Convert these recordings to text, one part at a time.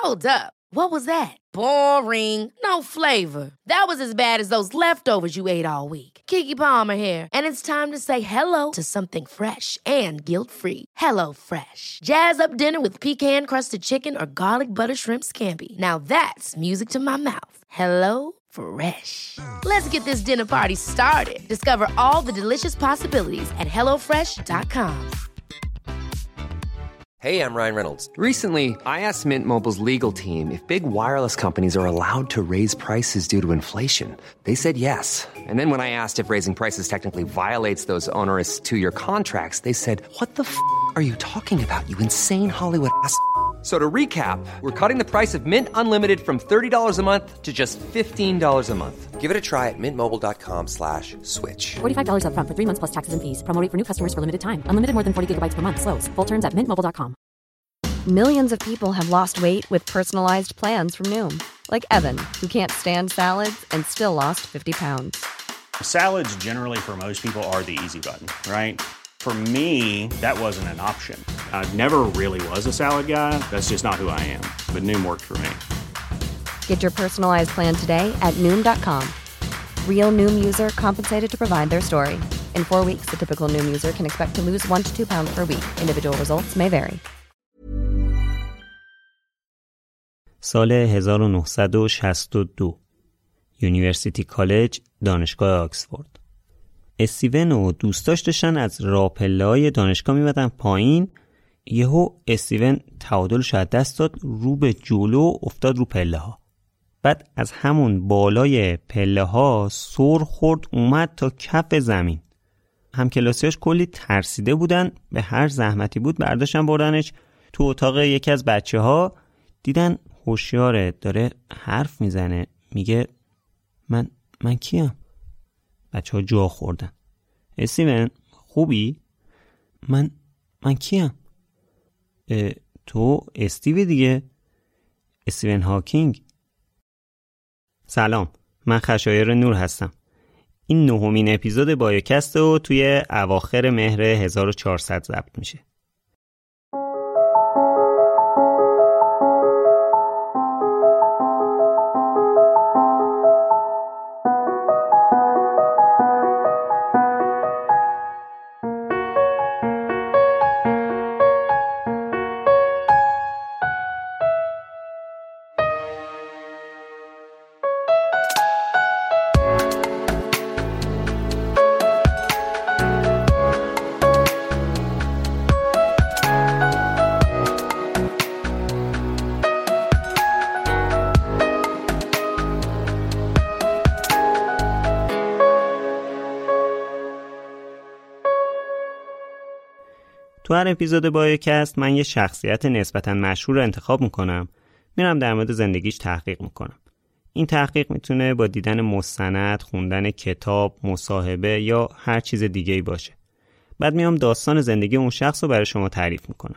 Hold up. What was that? Boring. No flavor. That was as bad as those leftovers you ate all week. Keke Palmer here, and it's time to say hello to something fresh and guilt-free. Hello Fresh. Jazz up dinner with pecan-crusted chicken or garlic butter shrimp scampi. Now that's music to my mouth. Hello Fresh. Let's get this dinner party started. Discover all the delicious possibilities at hellofresh.com. Hey, I'm Ryan Reynolds. Recently, I asked Mint Mobile's legal team if big wireless companies are allowed to raise prices due to inflation. They said yes. And then when I asked if raising prices technically violates those onerous two-year contracts, they said, what the f*** are you talking about, you insane Hollywood ass So to recap, we're cutting the price of Mint Unlimited from $30 a month to just $15 a month. Give it a try at mintmobile.com/switch. $45 up front for 3 months plus taxes and fees. Promo rate for new customers for limited time. Unlimited more than 40 gigabytes per month. Slows full terms at mintmobile.com. Millions of people have lost weight with personalized plans from Noom. Like Evan, who can't stand salads and still lost 50 pounds. Salads generally for most people are the easy button, right? For me, that wasn't an option. I never really was a salad guy. That's just not who I am. But Noom worked for me. Get your personalized plan today at Noom.com. Real Noom user compensated to provide their story. In 4 weeks, the typical Noom user can expect to lose 1 to 2 pounds per week. Individual results may vary. سال 1962 یونیورسیتی کالج دانشگاه آکسفورد. استیون و دوستاش داشتن از راهپله‌های دانشگاه میمدن پایین. یهو استیون تعادلش از دست داد، رو به جلو افتاد رو پله‌ها. بعد از همون بالای پله‌ها سر خورد اومد تا کف زمین. همکلاسیاش کلی ترسیده بودن، به هر زحمتی بود برداشتن بردنش تو اتاق یکی از بچه‌ها. دیدن هوشیاره، داره حرف میزنه، میگه من کیم؟ بچه‌ها جا خوردن. استیون خوبی؟ من کیم؟ تو استیوی دیگه، استیون هاکینگ. سلام، من خشایار نور هستم. این 9مین اپیزود بایوکست و توی اواخر مهر 1400 ضبط میشه. تو هر اپیزود بایوکست من یه شخصیت نسبتاً مشهور رو انتخاب میکنم، میرم در مورد زندگیش تحقیق میکنم. این تحقیق میتونه با دیدن مستند، خوندن کتاب، مصاحبه یا هر چیز دیگه‌ای باشه. بعد میام داستان زندگی اون شخص رو برای شما تعریف میکنم.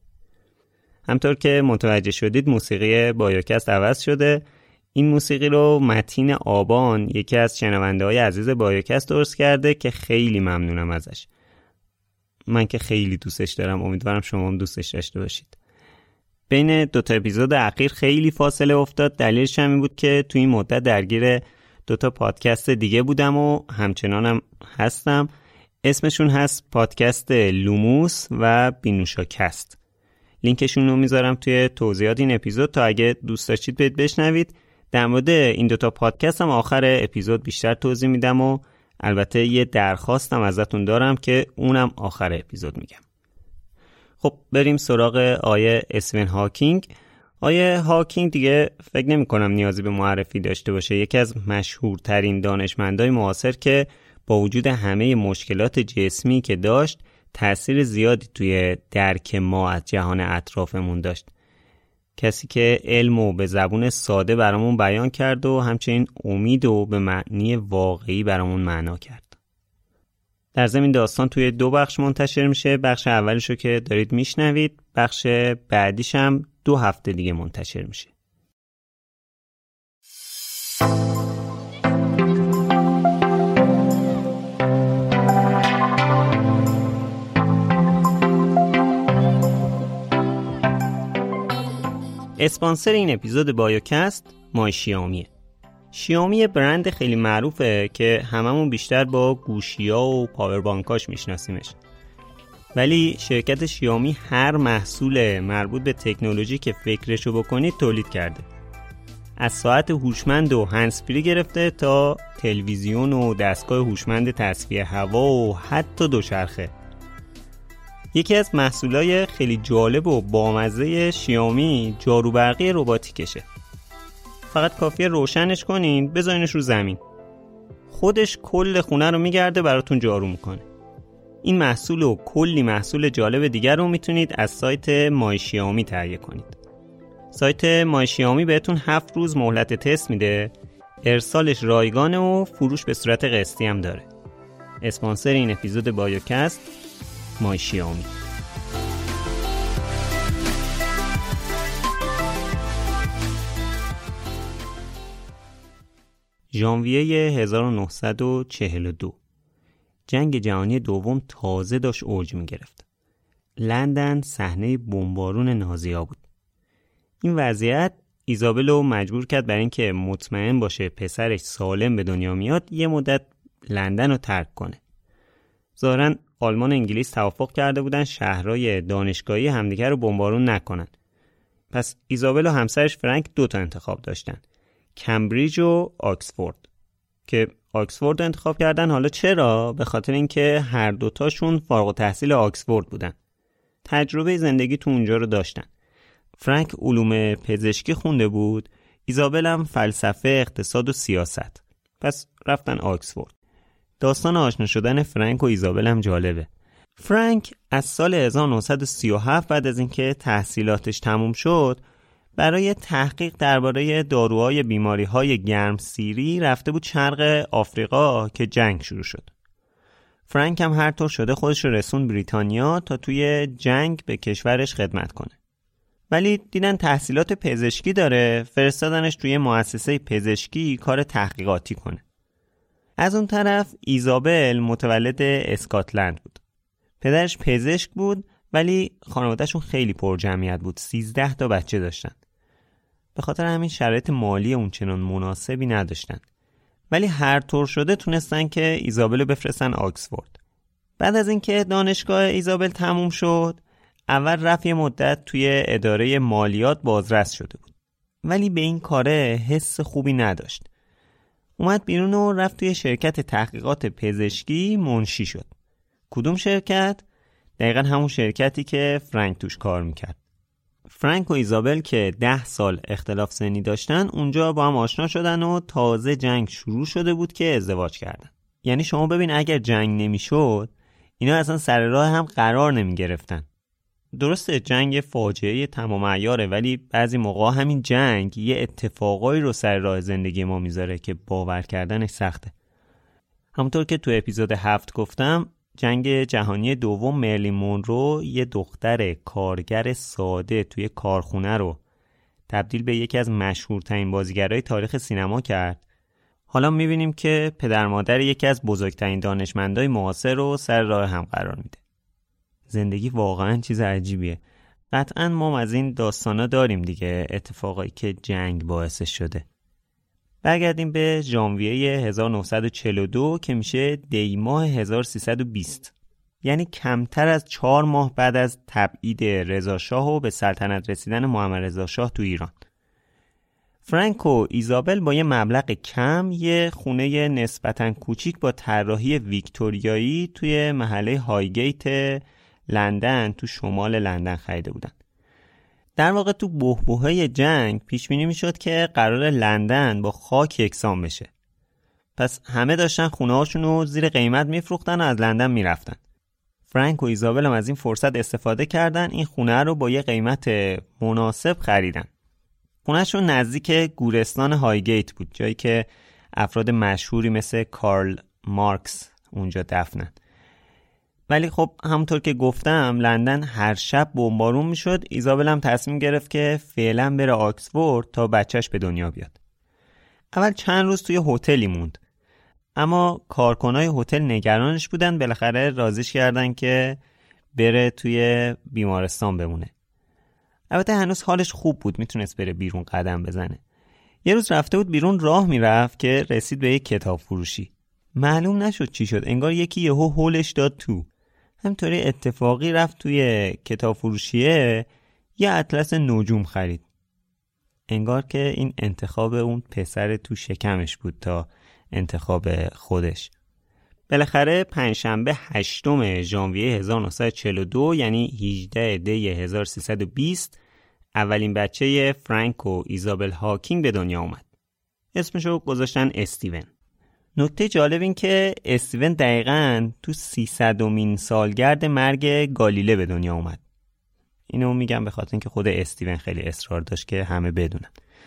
همطور که متوجه شدید موسیقی بایوکست عوض شده. این موسیقی رو متین آبان، یکی از شنونده‌های عزیز بایوکست درست کرده که خیلی ممنونم ازش. من که خیلی دوستش دارم، امیدوارم شما هم دوستش داشته باشید. بین 2 اپیزود اخیر خیلی فاصله افتاد. دلیلش هم این بود که تو این مدت درگیر 2 پادکست دیگه بودم و همچنانم هستم. اسمشون هست پادکست لوموس و بینوشاکست. لینکشون رو میذارم توی توضیحات این اپیزود تا اگه دوست داشتید برید بشنوید. در مورد این 2 پادکست هم آخر اپیزود بیشتر توضیح میدم و البته یه درخواستم ازتون دارم که اونم آخر اپیزود میگم. خب بریم سراغ آیه استیون هاکینگ. آیه هاکینگ دیگه فکر نمی کنم نیازی به معرفی داشته باشه. یکی از مشهورترین دانشمندای معاصر که با وجود همه مشکلات جسمی که داشت تأثیر زیادی توی درک ما از جهان اطرافمون داشت. کسی که علمو به زبون ساده برامون بیان کرد و همچنین امیدو به معنی واقعی برامون معنا کرد. در ضمن داستان توی 2 بخش منتشر میشه. بخش اولشو که دارید میشنوید، بخش بعدیش هم 2 هفته دیگه منتشر میشه. اسپانسر این اپیزود بایوکست مای شیائومیه. شیائومی برند خیلی معروفه که هممون بیشتر با گوشی‌ها و پاوربانکاش میشناسیمش. ولی شرکت شیائومی هر محصول مربوط به تکنولوژی که فکرشو بکنید تولید کرده. از ساعت هوشمند و هندزفری گرفته تا تلویزیون و دستگاه هوشمند تصفیه هوا و حتی دوچرخه. یکی از محصولای خیلی جالب و بامزه شیائومی جارو برقی رباتیکشه. فقط کافیه روشنش کنین، بذارینش رو زمین. خودش کل خونه رو میگرده براتون جارو میکنه. این محصول و کلی محصول جالب دیگر رو میتونید از سایت مای شیائومی تهیه کنید. سایت مای شیائومی بهتون 7 روز مهلت تست میده. ارسالش رایگانه و فروش به صورت قسطی هم داره. اسپانسر این اپیزود بایوکست مای شیائومی. ژانویه 1942 جنگ جهانی دوم تازه داشت اوج می‌گرفت. لندن صحنه بمبارون نازی‌ها بود. این وضعیت ایزابل رو مجبور کرد برای اینکه مطمئن باشه پسرش سالم به دنیا میاد یه مدت لندن رو ترک کنه. ظاهراً آلمان و انگلیس توافق کرده بودن شهرهای دانشگاهی همدیگر رو بمبارون نکنن. پس ایزابل و همسرش فرانک 2 تا انتخاب داشتن. کمبریج و آکسفورد. که آکسفورد رو انتخاب کردن. حالا چرا؟ به خاطر اینکه هر دوتاشون فارغ التحصیل آکسفورد بودن. تجربه زندگی تو اونجا رو داشتن. فرانک علوم پزشکی خونده بود، ایزابل هم فلسفه، اقتصاد و سیاست. پس رفتن آکسفورد. داستان آشنا شدن فرانک و ایزابل هم جالبه. فرانک از سال 1937 بعد از اینکه تحصیلاتش تموم شد برای تحقیق درباره داروهای بیماری‌های گرمسیری رفته بود شرق آفریقا که جنگ شروع شد. فرانک هم هر طور شده خودش رو رسون بریتانیا تا توی جنگ به کشورش خدمت کنه. ولی دیدن تحصیلات پزشکی داره، فرستادنش توی مؤسسه پزشکی کار تحقیقاتی کنه. از اون طرف ایزابل متولد اسکاتلند بود. پدرش پزشک بود ولی خانواده‌شون خیلی پر جمعیت بود. 13 تا بچه داشتن. به خاطر همین شرایط مالی اونچنان مناسبی نداشتن. ولی هر طور شده تونستن که ایزابل بفرستن آکسفورد. بعد از اینکه دانشگاه ایزابل تموم شد، اول رفت یه مدت توی اداره مالیات بازرس شده بود. ولی به این کاره حس خوبی نداشت. اومد بیرون و رفت توی شرکت تحقیقات پزشکی منشی شد. کدوم شرکت؟ دقیقا همون شرکتی که فرانک توش کار میکرد. فرانک و ایزابل که 10 سال اختلاف سنی داشتن اونجا با هم آشنا شدن و تازه جنگ شروع شده بود که ازدواج کردن. یعنی شما ببین اگر جنگ نمیشد اینا اصلا سر راه هم قرار نمی گرفتن. درسته جنگ فاجعه تمام عیاره ولی بعضی موقع همین جنگ یه اتفاقایی رو سر راه زندگی ما میذاره که باور کردنش سخته. همونطور که تو اپیزود 7 گفتم جنگ جهانی دوم مرلین مونرو یه دختر کارگر ساده توی کارخونه رو تبدیل به یکی از مشهورترین بازیگرای تاریخ سینما کرد. حالا میبینیم که پدر مادر یکی از بزرگترین دانشمندای معاصر رو سر راه هم قرار میده. زندگی واقعا چیز عجیبیه. قطعا ما از این داستانا داریم دیگه، اتفاقایی که جنگ باعثش شده. برگردیم به ژانویه 1942 که میشه دی ماه 1320. یعنی کمتر از 4 ماه بعد از تبعید رضا شاه و به سلطنت رسیدن محمد رضا شاه تو ایران. فرانک و ایزابل با یه مبلغ کم یه خونه نسبتاً کوچیک با طراحی ویکتوریایی توی محله هایگیت لندن تو شمال لندن خریده بودن. در واقع تو بحبوحه جنگ پیش بینی میشد که قرار لندن با خاک یکسان بشه. پس همه داشتن خونه هاشون رو زیر قیمت میفروختن و از لندن میرفتن. فرانک و ایزابل هم از این فرصت استفاده کردن، این خونه رو با یه قیمت مناسب خریدن. خونهشون نزدیک گورستان هایگیت بود، جایی که افراد مشهوری مثل کارل مارکس اونجا دفنن. ولی خب همونطور که گفتم لندن هر شب بمبارون میشد. ایزابل هم تصمیم گرفت که فعلا بره آکسفورد تا بچهش به دنیا بیاد. اول چند روز توی هتلی موند، اما کارکنای هتل نگرانش بودن، بالاخره راضیش کردن که بره توی بیمارستان بمونه. البته هنوز حالش خوب بود، میتونست بره بیرون قدم بزنه. یه روز رفته بود بیرون، راه میرفت که رسید به یک کتاب فروشی. معلوم نشد چی شد، انگار یکی یهو هولش داد تو. همینطوری اتفاقی رفت توی کتاب فروشیه، یه اطلس نجوم خرید. انگار که این انتخاب اون پسر تو شکمش بود تا انتخاب خودش. بالاخره پنجشنبه 8 ژانویه 1942 یعنی 18 دی 1320 اولین بچه فرانک و ایزابل هاکینگ به دنیا اومد. اسمشو گذاشتن استیون. نکته جالب این که استیون دقیقاً تو 300مین سالگرد مرگ گالیله به دنیا اومد. اینو میگم به خاطر اینکه خود استیون خیلی اصرار داشت که همه بدونن.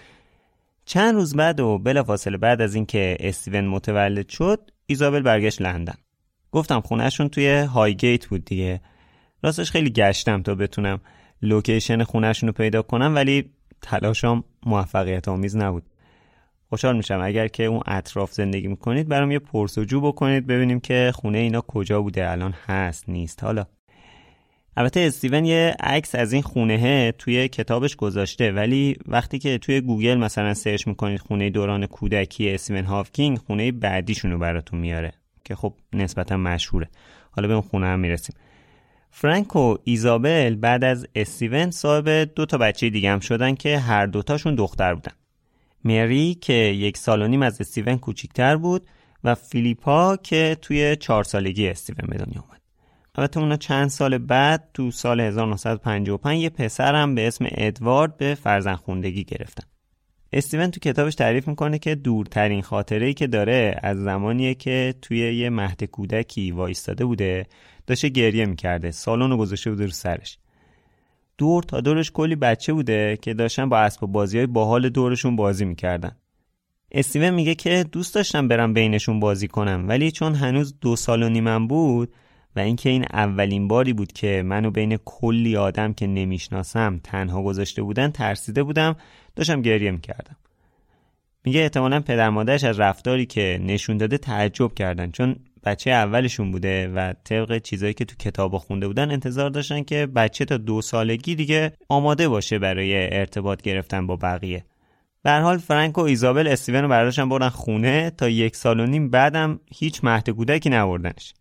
چند روز بعد و بلافاصله بعد از اینکه استیون متولد شد، ایزابل برگشت لندن. گفتم خونهشون توی هایگیت بود دیگه. راستش خیلی گشتم تا بتونم لوکیشن خونهشون رو پیدا کنم، ولی تلاشم موفقیت آمیز نبود. خوشحال میشم اگر که اون اطراف زندگی میکنید برام یه پرسجو بکنید ببینیم که خونه اینا کجا بوده، الان هست نیست. حالا البته استیون یه عکس از این خونه توی کتابش گذاشته، ولی وقتی که توی گوگل مثلا سرچ میکنید خونه دوران کودکی استیون هاکینگ، خونه بعدیشونو براتون میاره که خب نسبتا مشهوره. حالا به اون خونه هم میرسیم. فرانک و ایزابل بعد از استیون صاحب 2 بچه دیگه هم شدن که هر دوتاشون دختر بودن. مری که 1.5 سال از استیون کوچیکتر بود و فیلیپا که توی 4 سالگی استیون به دنیا اومد. البته اونا چند سال بعد تو سال 1955 یه پسرم به اسم ادوارد به فرزندخوندگی گرفتن. استیون تو کتابش تعریف میکنه که دورترین خاطره‌ای که داره از زمانیه که توی یه مهد کودکی وایستاده بوده، داشته گریه میکرده، سالونو گذاشته بوده رو سرش. دور تا دورش کلی بچه بوده که داشتن با اسباب بازی‌های باحال دورشون بازی میکردن. استیون میگه که دوست داشتم برم بینشون بازی کنم، ولی چون هنوز 2.5 سال بود و اینکه این اولین باری بود که منو بین کلی آدم که نمیشناسم تنها گذاشته بودن، ترسیده بودم، داشتم گریه میکردم. میگه احتمالاً پدر مادرش از رفتاری که نشون داده تعجب کردن، چون بچه اولشون بوده و طبق چیزایی که تو کتابا خونده بودن انتظار داشتن که بچه تا 2 سالگی دیگه آماده باشه برای ارتباط گرفتن با بقیه. به هر حال فرانک و ایزابل استیون رو برداشتن بردن خونه، تا 1.5 سال بعدم هیچ مهد کودکی نبردنش.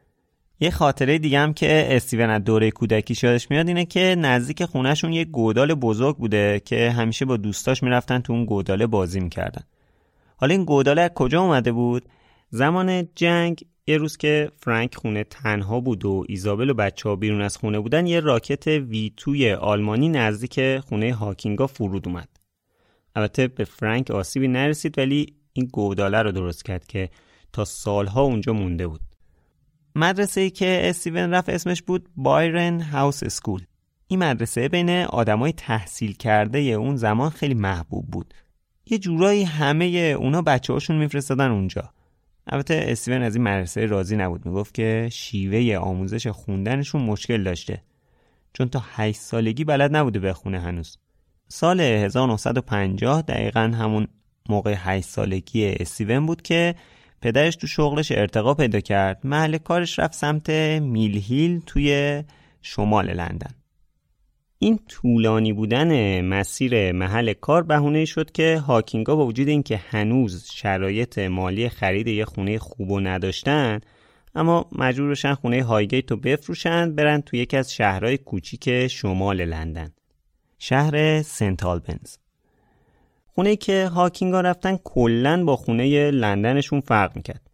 یه خاطره دیگه هم که استیون از دوره کودکی یادش میاد اینه که نزدیک خونهشون یه گودال بزرگ بوده که همیشه با دوستاش میرفتن تو اون گوداله بازی میکردن. حالا این گوداله از کجا اومده بود؟ زمان جنگ یه روز که فرانک خونه تنها بود و ایزابل و بچه‌ها بیرون از خونه بودن، یه راکت V2 آلمانی نزدیک خونه هاکینگا فرود اومد. البته به فرانک آسیبی نرسید، ولی این گوداله رو درست کرد که تا سالها اونجا مونده بود. مدرسه‌ای که استیون رفت اسمش بود بایرن هاوس اسکول. این مدرسه بین آدمای تحصیل کرده اون زمان خیلی محبوب بود. یه جورایی همه اونا بچه‌هاشون میفرستادن اونجا. البته استیون از این مدرسه راضی نبود، میگفت که شیوه آموزش خوندنشون مشکل داشته، چون تا 8 سالگی بلد نبوده بخونه هنوز. سال 1950 دقیقاً همون موقع 8 سالگی استیون بود که پدرش تو شغلش ارتقا پیدا کرد. محل کارش رفت سمت میل هیل توی شمال لندن. این طولانی بودن مسیر محل کار بهونه شد که هاکینگا با وجود اینکه هنوز شرایط مالی خرید یه خونه خوبو نداشتن، اما مجبور بشن خونه هایگیت رو بفروشن، برن توی یکی از شهرهای کوچیک شمال لندن، شهر سنت آلبنز. خونه‌ای که هاکینگا رفتن کلاً با خونه لندنشون فرق میکرد.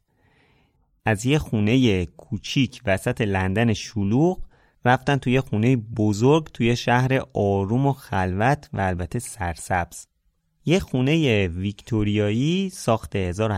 از یه خونه کوچیک وسط لندن شلوغ رفتن توی خونه بزرگ توی شهر آروم و خلوت و البته سرسبز. یه خونه ویکتوریایی ساخت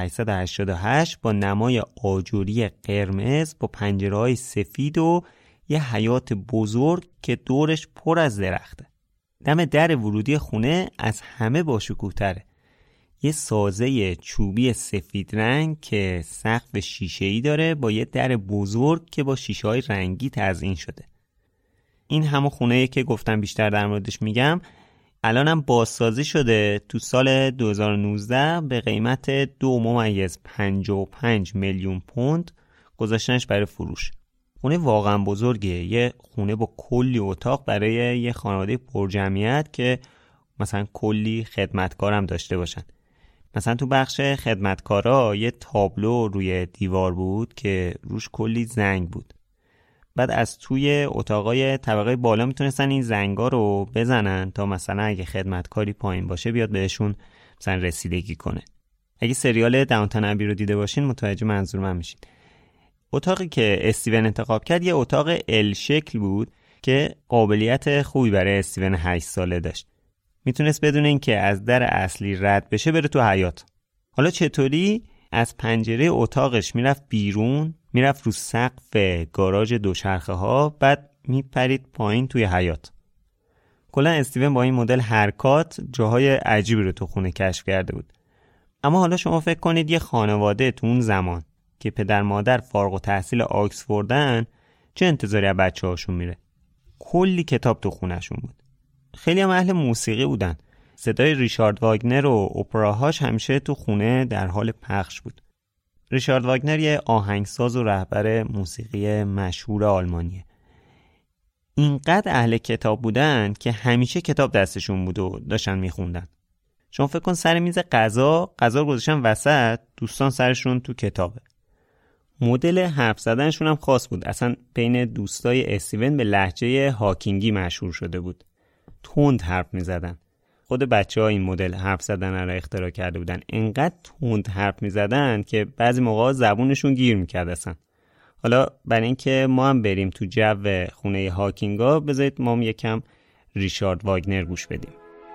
1888 با نمای آجوری قرمز با پنجره‌های سفید و یه حیاط بزرگ که دورش پر از درخته. دم در ورودی خونه از همه باشکوه‌تره. یه سازه چوبی سفید رنگ که سقف شیشه‌ای داره با یه در بزرگ که با شیشه‌های رنگی تزیین شده. این همون خونه‌ای که گفتم بیشتر در موردش میگم. الانم بازسازی شده، تو سال 2019 به قیمت 2.55 میلیون پوند گذاشتنش برای فروش. خونه واقعا بزرگه، یه خونه با کلی اتاق برای یه خانواده پرجمعیت که مثلا کلی خدمتکارم داشته باشن. مثلا تو بخش خدمتکارا یه تابلو روی دیوار بود که روش کلی زنگ بود. بعد از توی اتاقای طبقه بالا میتونستن این زنگا رو بزنن تا مثلا اگه خدمتکاری پایین باشه بیاد بهشون مثلا رسیدگی کنه. اگه سریال داونتون ابی رو دیده باشین متوجه منظور من میشین. اتاقی که استیون انتخاب کرد یه اتاق ال شکل بود که قابلیت خوبی برای استیون 8 ساله داشت. میتونست بدون اینکه از در اصلی رد بشه بره تو حیاط. حالا چطوری؟ از پنجره اتاقش میرفت بیرون، میرفت رو سقف گاراژ دوچرخه ها، بعد میپرید پایین توی حیاط. کلا استیون با این مدل حرکات جاهای عجیبی رو تو خونه کشف کرده بود. اما حالا شما فکر کنید یه خانواده تو اون زمان که پدر مادر فارغ التحصیل آکسفوردن چه انتظاری از بچه‌هاشون میره؟ کلی کتاب تو خونه‌شون بود. خیلی هم اهل موسیقی بودن. صدای ریچارد واگنر و اپراهاش همیشه تو خونه در حال پخش بود. ریچارد واگنر یه آهنگساز و رهبر موسیقی مشهور آلمانیه. اینقدر اهل کتاب بودن که همیشه کتاب دستشون بود و داشتن میخوندن. شما فکر کن سر میز غذا رو گذاشتن وسط، دوستان سرشون تو کتابه. مدل حرف زدنشون هم خاص بود. اصلا بین دوستای استیون به لهجه هاکینگی مشهور شده بود. تند حرف میزدن. خود بچه‌ها این مدل حرف زدن رو اختراع کرده بودن. اینقدر تند حرف میزدن که بعضی موقع زبونشون گیر میکرد اصلا. حالا برای اینکه ما هم بریم تو جو خونه هاکینگا، بذارید ما هم یکم ریچارد واگنر گوش بدیم.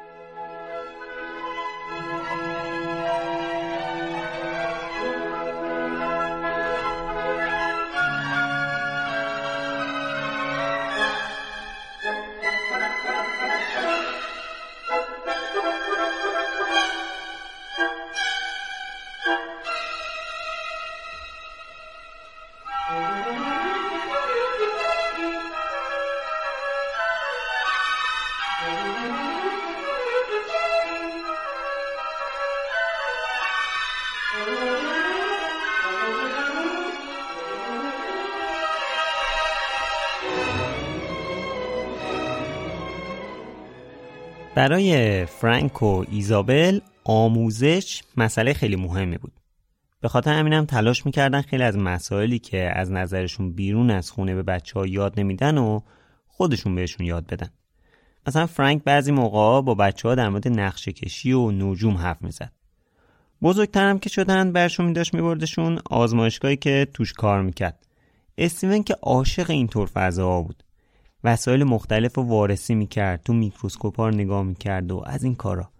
برای فرانک و ایزابل آموزش مسئله خیلی مهمی بود. به خاطر همینم تلاش میکردن خیلی از مسائلی که از نظرشون بیرون از خونه به بچه‌ها یاد نمیدن و خودشون بهشون یاد بدن. مثلا فرانک بعضی موقعا با بچه‌ها در مورد نقشه کشی و نجوم حرف میزد. بزرگترم که شدن برشون میداشت میبردشون آزمایشگاهی که توش کار میکرد. استیون که عاشق اینطور فضاها بود. وسایل مختلف رو وارسی میکرد، تو میکروسکوپا رو نگاه میکرد و از این کارا.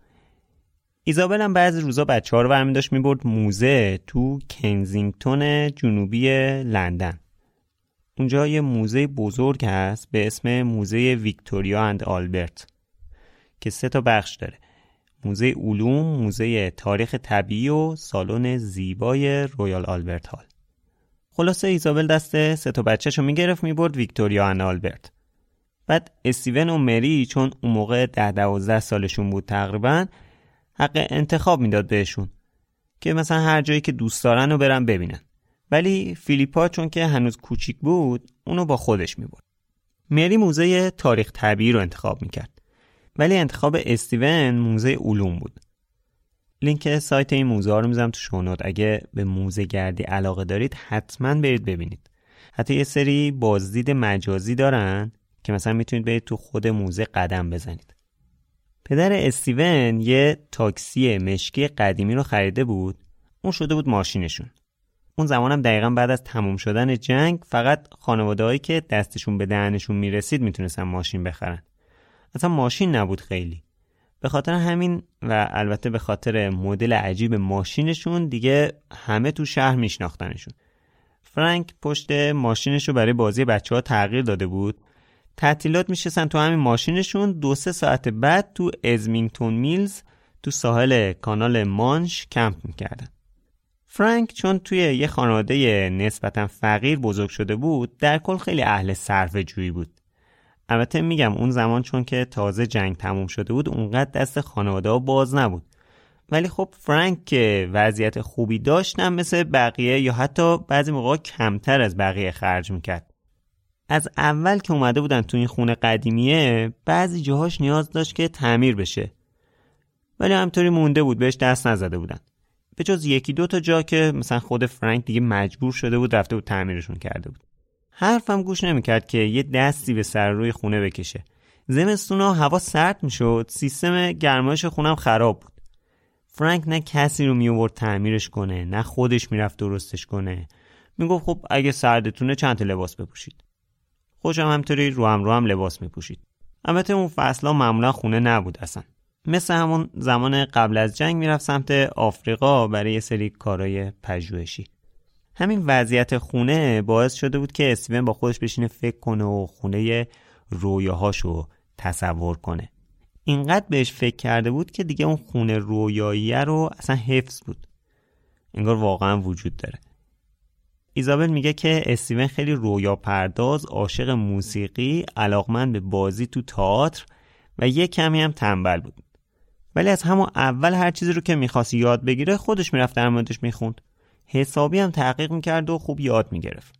ایزابل هم بعضی روزا بچه‌ها رو برمی داشت میبرد موزه تو کنزینگتون جنوبی لندن. اونجا یه موزه بزرگ هست به اسم موزه ویکتوریا اند آلبرت که 3 بخش داره. موزه علوم، موزه تاریخ طبیعی و سالن زیبای رویال آلبرت هال. خلاصه ایزابل دست 3 بچه‌شو میگرفت میبرد ویکتوریا اند آلبرت. بعد استیون و مری چون اون موقع 10-12 سالشون بود تقریبا، حق انتخاب میداد بهشون که مثلا هر جایی که دوست دارن رو برن ببینن. ولی فیلیپا چون که هنوز کوچیک بود اونو با خودش میبرد. مری موزه تاریخ طبیعی رو انتخاب میکرد. ولی انتخاب استیون موزه علوم بود. لینک سایت این موزه ها رو میذارم تو شونوت. اگه به موزه گردی علاقه دارید حتما برید ببینید. حتی یه سری بازدید مجازی دارن که مثلا میتونید برید تو خود موزه قدم بزنید. پدر استیون یه تاکسی مشکی قدیمی رو خریده بود. اون شده بود ماشینشون. اون زمانم دقیقاً بعد از تموم شدن جنگ فقط خانواده‌هایی که دستشون به دهنشون میرسید میتونستن ماشین بخرن. اصلا ماشین نبود خیلی. به خاطر همین و البته به خاطر مدل عجیب ماشینشون دیگه همه تو شهر میشناختنشون. فرانک پشت ماشینشو برای بازی بچه‌ها تغییر داده بود. تعطیلات میشستن تو همین ماشینشون. 2-3 ساعت بعد تو ازمینگتون میلز تو ساحل کانال مانش کمپ میکردن. فرانک چون توی یه خانواده نسبتا فقیر بزرگ شده بود در کل خیلی اهل صرفه جویی بود. البته میگم اون زمان چون که تازه جنگ تموم شده بود اونقدر دست خانواده ها باز نبود. ولی خب فرانک که وضعیت خوبی داشت هم مثل بقیه یا حتی بعضی موقع کمتر از بقیه خرج میکرد. از اول که اومده بودن تو این خونه قدیمیه بعضی جاهاش نیاز داشت که تعمیر بشه، ولی همطوری مونده بود، بهش دست نزده بودن. به جز یکی دو تا جا که مثلا خود فرانک دیگه مجبور شده بود رفته بود تعمیرشون کرده بود. حرفم گوش نمیکرد که یه دستی به سر روی خونه بکشه. زمستونا هوا سرد میشد، سیستم گرمایش خونم خراب بود. فرانک نه کسی رو میآورد تعمیرش کنه، نه خودش میرفت درستش کنه. میگفت خب اگه سردتونه چند تا لباس بپوشید. خوشم همطوری رو هم لباس میپوشید. البته اون فصلا معمولا خونه نبود اصلا. مثل همون زمان قبل از جنگ میرفت سمت آفریقا برای یه سری کارهای پژوهشی. همین وضعیت خونه باعث شده بود که استیون با خودش بشینه فکر کنه و خونه رویاهاشو تصور کنه. اینقدر بهش فکر کرده بود که دیگه اون خونه رویاییه رو اصلا حفظ بود. انگار واقعا وجود داره. ایزابل میگه که استیون خیلی رویا پرداز، عاشق موسیقی، علاقمند به بازی تو تئاتر و یه کمی هم تنبل بود. ولی از همون اول هر چیزی رو که میخواست یاد بگیره خودش میرفت در موردش میخوند. حسابی هم تحقیق میکرد و خوب یاد میگرفت.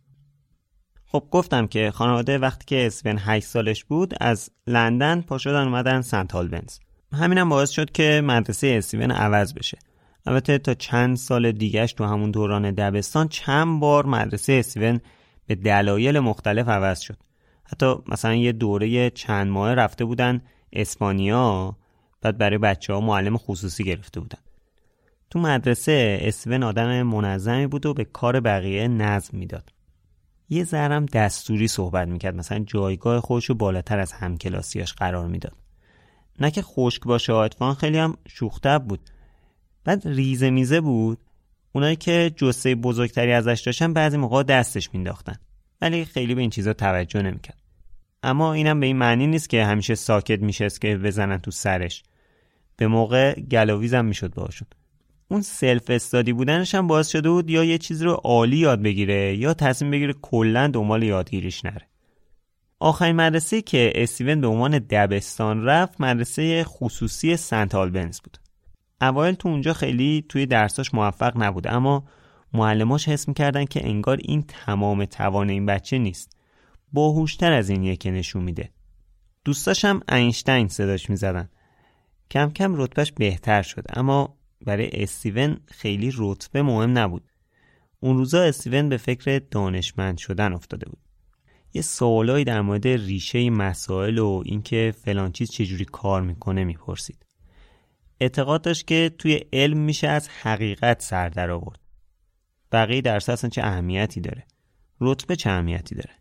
خب گفتم که خانواده وقتی که استیون 8 سالش بود از لندن پا شدن اومدن سنت آلبنز. همینم باعث شد که مدرسه استیون عوض بشه. البته تا چند سال دیگهش تو همون دوران دبستان چند بار مدرسه استیون به دلایل مختلف عوض شد. حتی مثلا یه دوره چند ماه رفته بودن اسپانیا، بعد برای بچه‌ها معلم خصوصی گرفته بودن. تو مدرسه استیون آدم منظمی بود و به کار بقیه نظم میداد. یه ذرم دستوری صحبت میکرد، مثلا جایگاه خودشو بالاتر از همکلاسیاش قرار میداد. نه که خشک باشه، اتفاقا خیلی هم شوخ‌طبع بود. بعد ریزه میزه بود. اونایی که جثه بزرگتری ازش داشتن بعضی موقع دستش مینداختن، ولی خیلی به این چیزا توجه نمیکرد. اما اینم به این معنی نیست که همیشه ساکت میشست که بزنن تو سرش. به موقع گلاویزم میشد باشون. اون سلف استادی بودنش هم باعث شده بود یا یه چیز رو عالی یاد بگیره یا تصمیم بگیره کلاً دنبال یادگیریش نره. آخرین مدرسه‌ای که استیون به عنوان دبستان رفت مدرسه خصوصی سنت آلبنز بود. اوایل تو اونجا خیلی توی درساش موفق نبود، اما معلماش حس می‌کردن که انگار این تمام توان این بچه نیست. باهوشتر از اینیه که نشون میده. دوستاش هم اینشتین صداش می‌زدن. کم کم رتبهش بهتر شد، اما برای استیون خیلی رتبه مهم نبود. اون روزا استیون به فکر دانشمند شدن افتاده بود. یه سوالایی در مورد ریشه مسائل و اینکه فلان چیز چجوری کار میکنه میپرسید. اعتقاد داشت که توی علم میشه از حقیقت سر در آورد. بقیه درس اصلا چه اهمیتی داره؟ رتبه چه اهمیتی داره؟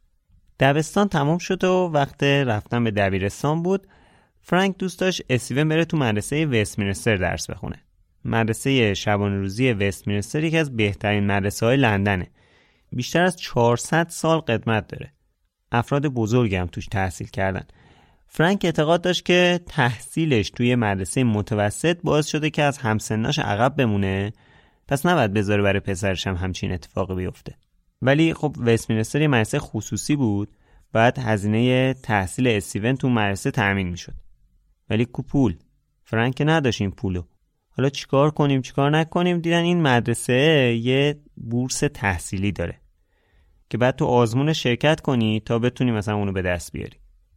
دبستان تمام شد و وقت رفتن به دبیرستان بود. فرانک دوست داشت استیون بره تو مدرسه وستمینستر درس بخونه. مدرسه شبانه روزی وستمینستر یکی از بهترین مدرسه‌های لندنه. بیشتر از 400 سال قدمت داره. افراد بزرگی هم توش تحصیل کردن. فرانک اعتقاد داشت که تحصیلش توی مدرسه متوسط باعث شده که از همسناش عقب بمونه، پس نباید بذاره برای پسرش هم همچین اتفاقی بیفته. ولی خب وستمینستر یه مدرسه خصوصی بود، بعد هزینه تحصیل استیون تو مدرسه تامین میشد. ولی پول فرانک نداشت این پولو. حالا چیکار کنیم چیکار نکنیم؟ دیدن این مدرسه یه بورس تحصیلی داره که بعد تو آزمون شرکت کنی تا بتونی مثلا اونو به دست بیاری.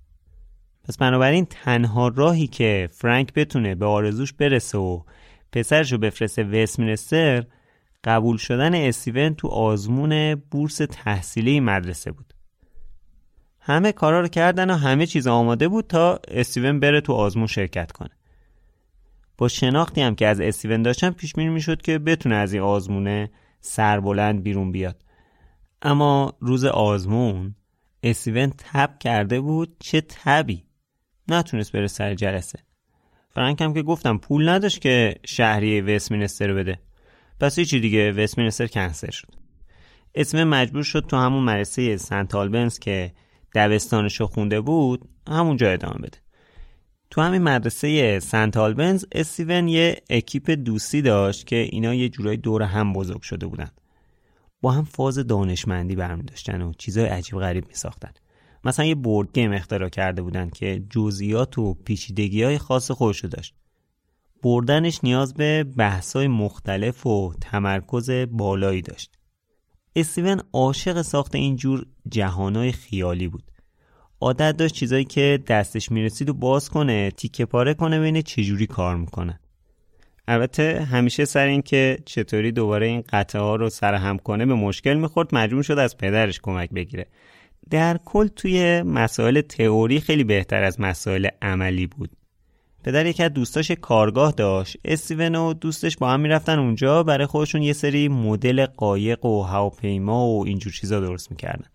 پس بنابراین تنها راهی که فرانک بتونه به آرزوش برسه و پسرشو بفرسته وستمینستر قبول شدن استیون تو آزمون بورس تحصیلی مدرسه بود. همه کارا رو کردن و همه چیز آماده بود تا استیون بره تو آزمون شرکت کنه. با شناختی هم که از استیون داشتن پیش بینی میشد که بتونه از این آزمونه سربلند بیرون بیاد. اما روز آزمون استیون تب کرده بود. چه تبی! نتونست بره سر جلسه. فرانک هم که گفتم پول نداشت که شهریه وستمینستر رو بده. پس هیچی دیگه، وستمینستر کنسل شد. استیون مجبور شد تو همون مدرسه سنت آلبنز که دبستانشو خونده بود همونجا ادامه بده. تو همین مدرسه سنت آلبنز استیون یه اکیپ دوستی داشت که اینا یه جورایی دور هم بزرگ شده بودن. با هم فاز دانشمندی برمی داشتن و چیزای عجیب غریب می ساختن. مثلا یه بورد گیم اختراع کرده بودن که جزئیات و پیچیدگی‌های خاص خودشو داشت. بردنش نیاز به بحث‌های مختلف و تمرکز بالایی داشت. استیون عاشق ساخت اینجور جهانای خیالی بود. عادت داشت چیزایی که دستش میرسید و باز کنه، تیکه پاره کنه ببینه چجوری کار میکنه. البته همیشه سر این که چطوری دوباره این قطعه ها رو سرهم کنه به مشکل میخورد، مجبور شد از پدرش کمک بگیره. در کل توی مسائل تئوری خیلی بهتر از مسائل عملی بود. پدر یکی از دوستاش کارگاه داشت. استیون و دوستش با هم میرفتن اونجا برای خودشون یه سری مدل قایق و هواپیما و اینجور چیزا درست میکردن.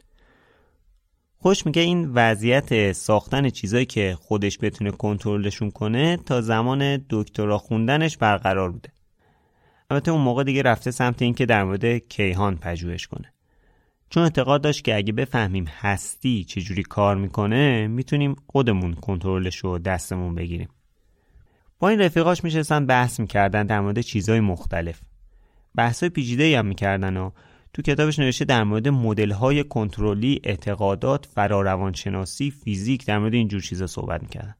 خوش میگه این وضعیت ساختن چیزایی که خودش بتونه کنترلشون کنه تا زمان دکترا خوندنش برقرار بوده. البته اون موقع دیگه رفته سمت این که در مورد کیهان پژوهش کنه. چون اعتقاد داشت که اگه بفهمیم هستی چجوری کار میکنه میتونیم خودمون کنترلش رو دستمون بگیریم. با این رفیقاش میشستن بحث میکردن در مورد چیزهای مختلف. بحثای پیچیده‌ای هم میکردن و تو کتابش نوشته در مورد مدل‌های کنترلی، اعتقادات، فراروانشناسی، فیزیک، در مورد اینجور چیزا صحبت میکردن.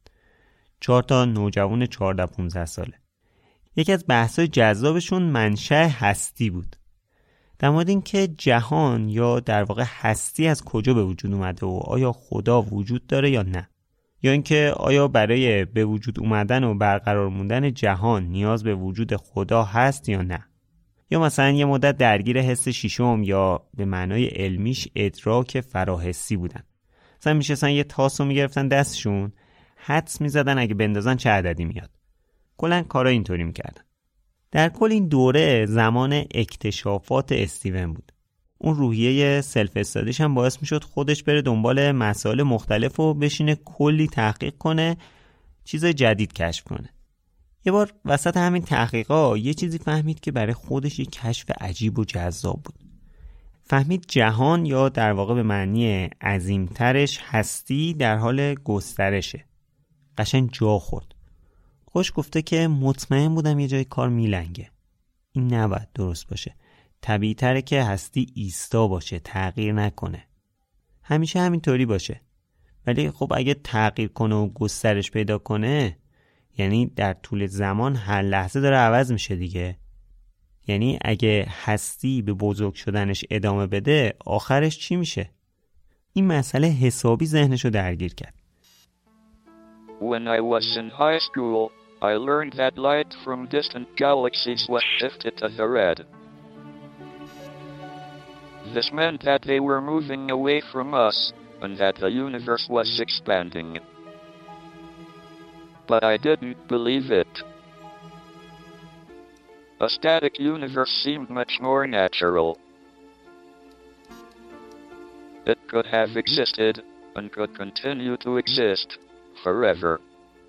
4 تا نوجوان 14-15 ساله. یکی از بحث‌های جذابشون منشأ هستی بود. در مورد این که جهان یا در واقع هستی از کجا به وجود اومده و آیا خدا وجود داره یا نه، یا اینکه آیا برای به وجود اومدن و برقرار موندن جهان نیاز به وجود خدا هست یا نه، یا مثلا یه مدت درگیر حس ششم یا به معنای علمیش ادراک فراحسی بودن. مثلا میشستن یه تاس رو میگرفتن دستشون، حدس میزدن اگه بندازن چه عددی میاد. کلا کارا اینطوری میکردن. در کل این دوره زمان اکتشافات استیون بود. اون روحیه سلف استادیش هم باعث میشد خودش بره دنبال مسائل مختلف و بشینه کلی تحقیق کنه، چیزای جدید کشف کنه. یه بار وسط همین تحقیقا یه چیزی فهمید که برای خودش یه کشف عجیب و جذاب بود. فهمید جهان یا در واقع به معنی عظیمترش هستی در حال گسترشه. قشنگ جا خورد. خوش گفته که مطمئن بودم یه جای کار میلنگه. این نباید درست باشه. طبیعی تره که هستی ایستا باشه، تغییر نکنه. همیشه همینطوری باشه. ولی خب اگه تغییر کنه و گسترش پیدا کنه، یعنی در طول زمان هر لحظه داره عوض میشه دیگه. یعنی اگه هستی به بزرگ شدنش ادامه بده، آخرش چی میشه؟ این مسئله حسابی ذهنشو درگیر کرد. When I was in high school, I learned that light from distant galaxies was shifted to the red. This meant that they were moving away from us, and that the universe was expanding. But I didn't believe it. A static universe seemed much more natural. It could have existed, and could continue to exist, forever.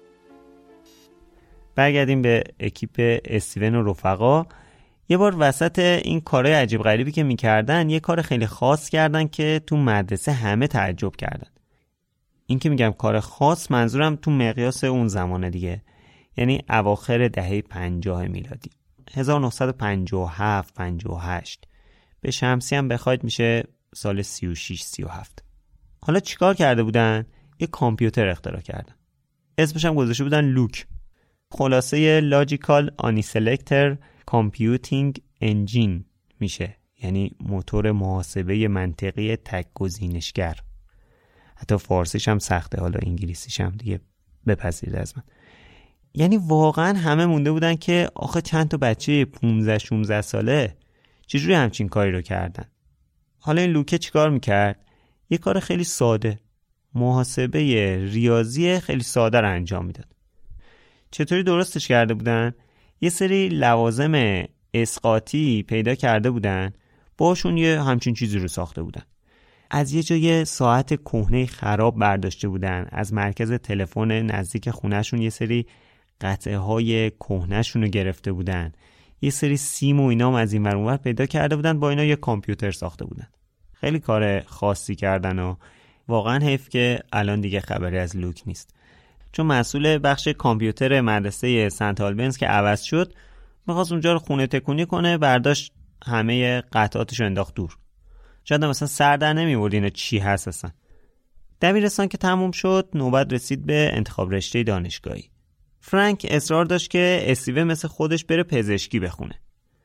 برگردیم به اکیپ استیون و رفقا. یه بار وسط این کارهای عجیب غریبی که میکردن یه کار خیلی خاص کردن که تو مدرسه همه تعجب کردن. این که میگم کار خاص، منظورم تو مقیاس اون زمانه دیگه، یعنی اواخر دهه 50 میلادی، 1957 58 به شمسی هم بخواید میشه سال 36 37. حالا چیکار کرده بودن؟ یه کامپیوتر اختراع کردن. اسمش هم گذاشته بودن لوک. خلاصه لاجیکال آنیسلکتر کامپیوتینگ انجین میشه، یعنی موتور محاسبه منطقی تک گزینشگر. حتی فارسیش هم سخته، حالا انگلیسیش هم دیگه بپذیرید از من. یعنی واقعا همه مونده بودن که آخه چند تا بچه 15-16 ساله چجوری همچین کاری رو کردن. حالا این لوکه چیکار میکرد؟ یه کار خیلی ساده، محاسبه ریاضی خیلی ساده رو انجام میداد. چطوری درستش کرده بودن؟ یه سری لوازم اسقاطی پیدا کرده بودن، باشون یه همچین چیزی رو ساخته بودن. از یه جای ساعت کهنه خراب برداشته بودن، از مرکز تلفن نزدیک خونهشون یه سری قطعه های کهنهشون رو گرفته بودن، یه سری سیم و اینا هم از این ور اون ور پیدا کرده بودن، با اینا یه کامپیوتر ساخته بودن. خیلی کار خاصی کردن و واقعا حیف که الان دیگه خبری از لوک نیست، چون مسئول بخش کامپیوتر مدرسه سنت آلبنز که عوض شد می‌خواست اونجا رو خونه تکونی کنه، برداشت همه قطعاتش رو انداخت دور. شاید مثلا سر در نمی‌آورد اینا چی هست اصلا. دبیرستان که تموم شد، نوبت رسید به انتخاب رشته دانشگاهی. فرانک اصرار داشت که استیون مثل خودش بره پزشکی بخونه.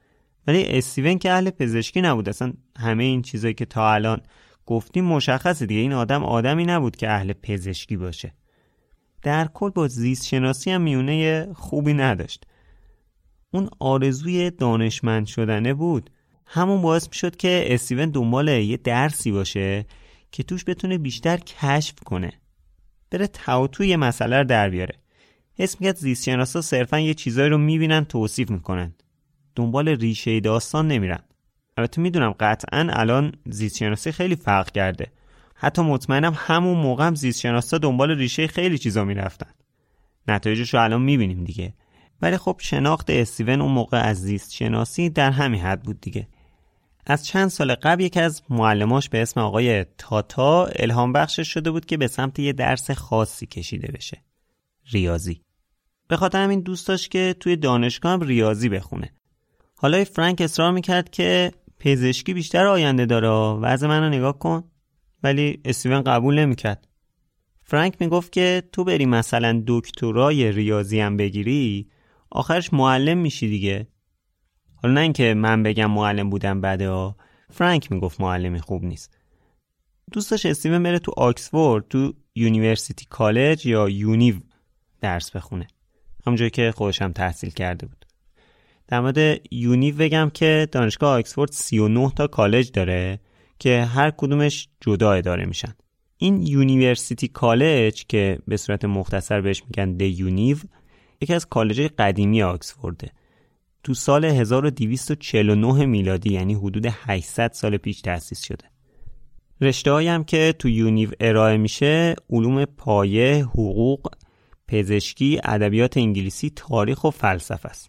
ولی استیون که اهل پزشکی نبود. اصلا همه این چیزایی که تا الان گفتیم مشخصه دیگه، این آدمی نبود که اهل پزشکی باشه. در کل با زیست شناسی هم میونه خوبی نداشت. اون آرزوی دانشمند شدنه بود، همون باعث میشد که استیون دنبال یه درسی باشه که توش بتونه بیشتر کشف کنه، بره توی یه مسئله رو در بیاره. حس می‌کرد زیست شناسا صرفا یه چیزایی رو میبینن توصیف میکنن، دنبال ریشه داستان نمیرن. البته میدونم قطعاً الان زیست شناسی خیلی فرق کرده، حتی مطمئنم همون موقع هم زیست شناسا دنبال ریشه خیلی چیزا میرفتن. نتایجش رو الان میبینیم دیگه. ولی خب شناخت استیون اون موقع از زیست شناسی در همین حد بود دیگه. از چند سال قبل یکی از معلماش به اسم آقای تاتا الهام بخشش شده بود که به سمت یه درس خاصی کشیده بشه، ریاضی. به خاطر همین دوست داشت که توی دانشگاه هم ریاضی بخونه. حالا فرانک اصرار میکرد که پزشکی بیشتر آینده داره، وضع منو نگاه کن. ولی استیون قبول نمیکرد. فرانک میگفت که تو بری مثلا دکترای ریاضی هم بگیری، آخرش معلم میشی دیگه. حالا نه اینکه من بگم معلم بودم بده، فرانک میگفت معلمی خوب نیست. دوست داشت استیون بره تو آکسفورد، تو یونیورسیتی کالج یا یونیو درس بخونه، همونجایی که خودش هم تحصیل کرده بود. در مورد یونیو بگم که دانشگاه آکسفورد 39 تا کالج داره که هر کدومش جدا اداره میشن. این یونیورسیتی کالج که به صورت مختصر بهش میگن دی یونیو، یکی از کالج‌های قدیمی آکسفورده. تو سال 1249 میلادی، یعنی حدود 800 سال پیش تأسیس شده. رشته‌هایی هم که تو یونیو ارائه میشه علوم پایه، حقوق، پزشکی، ادبیات انگلیسی، تاریخ و فلسفه است.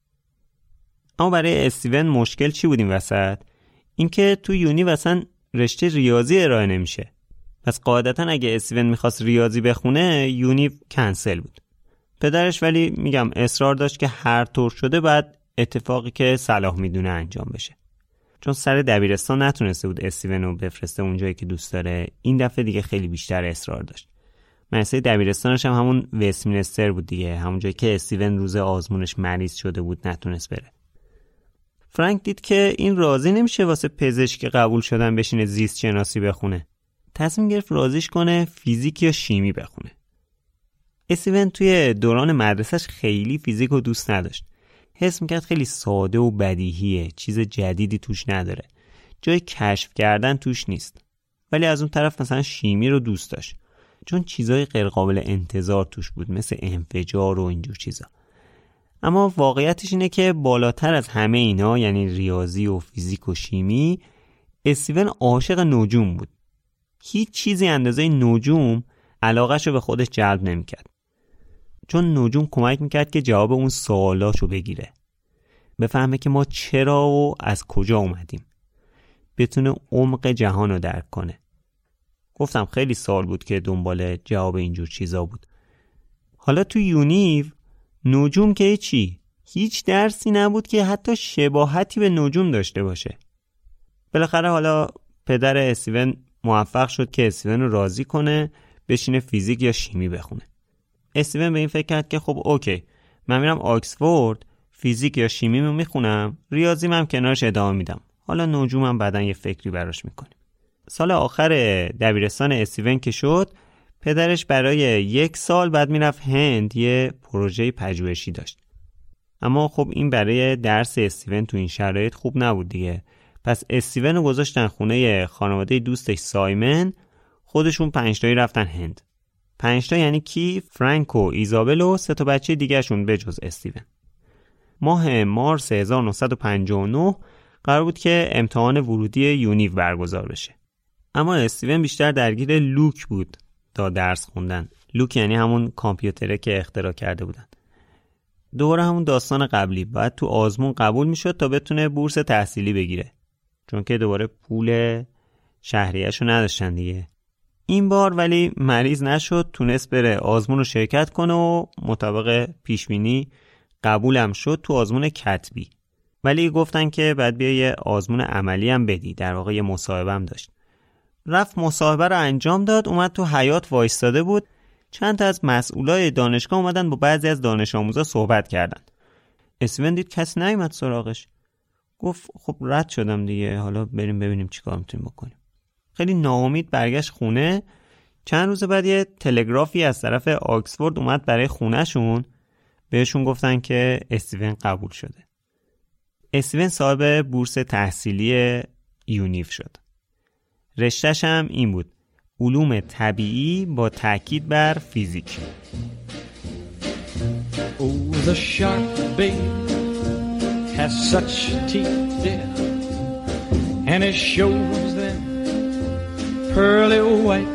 اما برای استیون مشکل چی بود این وسط؟ اینکه تو یونیو اصلا رشته ریاضی ارائه نمیشه. پس قاعدتا اگه استیون میخواست ریاضی بخونه، یونیو کنسل بود. پدرش ولی میگم اصرار داشت که هر طور شده بعد اتفاقی که صلاح میدونه انجام بشه. چون سر دبیرستان نتونسته بود استیون رو بفرسته اونجایی که دوست داره، این دفعه دیگه خیلی بیشتر اصرار داشت. مدرسه دبیرستانش هم همون وستمینستر بود دیگه، همون جایی که استیون روز آزمونش مریض شده بود نتونست بره. فرانک دید که این راضی نمیشه واسه پزشکی قبول شدن بشینه زیست شناسی بخونه. تصمیم گرفت راضیش کنه فیزیک یا شیمی بخونه. استیون توی دوران مدرسهش خیلی فیزیک رو دوست نداشت. حس میکرد خیلی ساده و بدیهیه، چیز جدیدی توش نداره، جای کشف کردن توش نیست. ولی از اون طرف مثلا شیمی رو دوست داشت، چون چیزای غیر قابل انتظار توش بود، مثل انفجار و اینجور چیزا. اما واقعیتش اینه که بالاتر از همه اینا، یعنی ریاضی و فیزیک و شیمی، استیون عاشق نجوم بود. هیچ چیزی اندازه نجوم علاقه‌شو به خودش جلب نمی‌کرد. چون نجوم کمک می‌کرد که جواب اون سوالاشو بگیره، بفهمه که ما چرا و از کجا اومدیم، بتونه عمق جهانو درک کنه. گفتم خیلی سال بود که دنبال جواب اینجور چیزا بود. حالا تو یونیو نجوم که چی؟ هیچ درسی نبود که حتی شباهتی به نجوم داشته باشه. بالاخره حالا پدر استیون موفق شد که استیون رو راضی کنه بشینه فیزیک یا شیمی بخونه. استیون به این فکر کرد که خب اوکی، من میرم آکسفورد، فیزیک یا شیمی رو میخونم، ریاضیم هم کنارش ادامه میدم، حالا نجومم بعدن یه فکری براش میکنیم. سال آخر دبیرستان استیون که شد، پدرش برای 1 سال بعد میرفت هند یه پروژه پژوهشی داشت. اما خب این برای درس استیون تو این شرایط خوب نبود دیگه. پس استیون رو گذاشتن خونه خانواده دوستش سایمن، خودشون 5 تایی رفتن هند. 5 تا یعنی کی؟ فرانک و ایزابل و 3 تا بچه دیگه شون به جز استیون. ماه مارس 1959 قرار بود که امتحان ورودی یونیو برگزار بشه. اما استیون بیشتر درگیر لوک بود تا درس خوندن. لوک یعنی همون کامپیوتره که اختراع کرده بودن. دوباره همون داستان قبلی، بعد تو آزمون قبول میشد تا بتونه بورس تحصیلی بگیره، چون که دوباره پول شهریه‌شو نداشتن دیگه. این بار ولی مریض نشد، تونست بره آزمون رو شرکت کنه و مطابق پیشبینی قبولم شد تو آزمون کتبی. ولی گفتن که بعد بیا یه آزمون عملی هم بدی، در واقع یه مصاحبه هم داشت. رفت مصاحبه رو انجام داد، اومد تو حیاط وایستاده بود. چند تا از مسئولای دانشگاه اومدن با بعضی از دانش آموزا صحبت کردن. استیون دید کسی نیومد سراغش. گفت خب رد شدم دیگه، حالا بریم ببینیم چیکار میتونیم بکنیم. خیلی ناامید برگشت خونه. چند روز بعد یه تلگرافی از طرف آکسفورد اومد برای خونهشون. بهشون گفتن که استیون قبول شده. استیون صاحب بورس تحصیلی یونیف شد. رشته‌ش هم این بود: علوم طبیعی با تاکید بر فیزیک. Oh, the shark babe has such teeth, dear, and it shows them pearly white.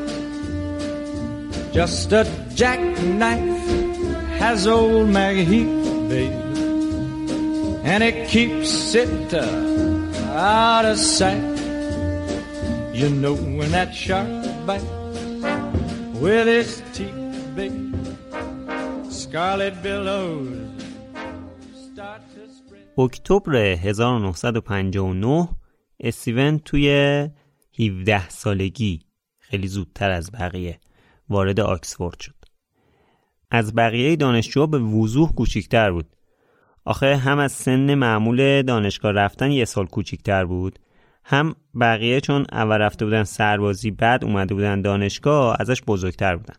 Just a jackknife has old Maggie Heath, babe, and it keeps it out of sight. You know when that shark bites with its teeth, babe, scarlet billows start to spread. اکتبر 1959 استیون توی 17 سالگی، خیلی زودتر از بقیه، وارد آکسفورد شد. از بقیه دانشجوها به وضوح کوچیک‌تر بود. آخه هم از سن معمول دانشگاه رفتن یه سال کوچیک‌تر بود، هم بقیه چون اول رفته بودن سربازی بعد اومده بودن دانشگاه ازش بزرگتر بودن.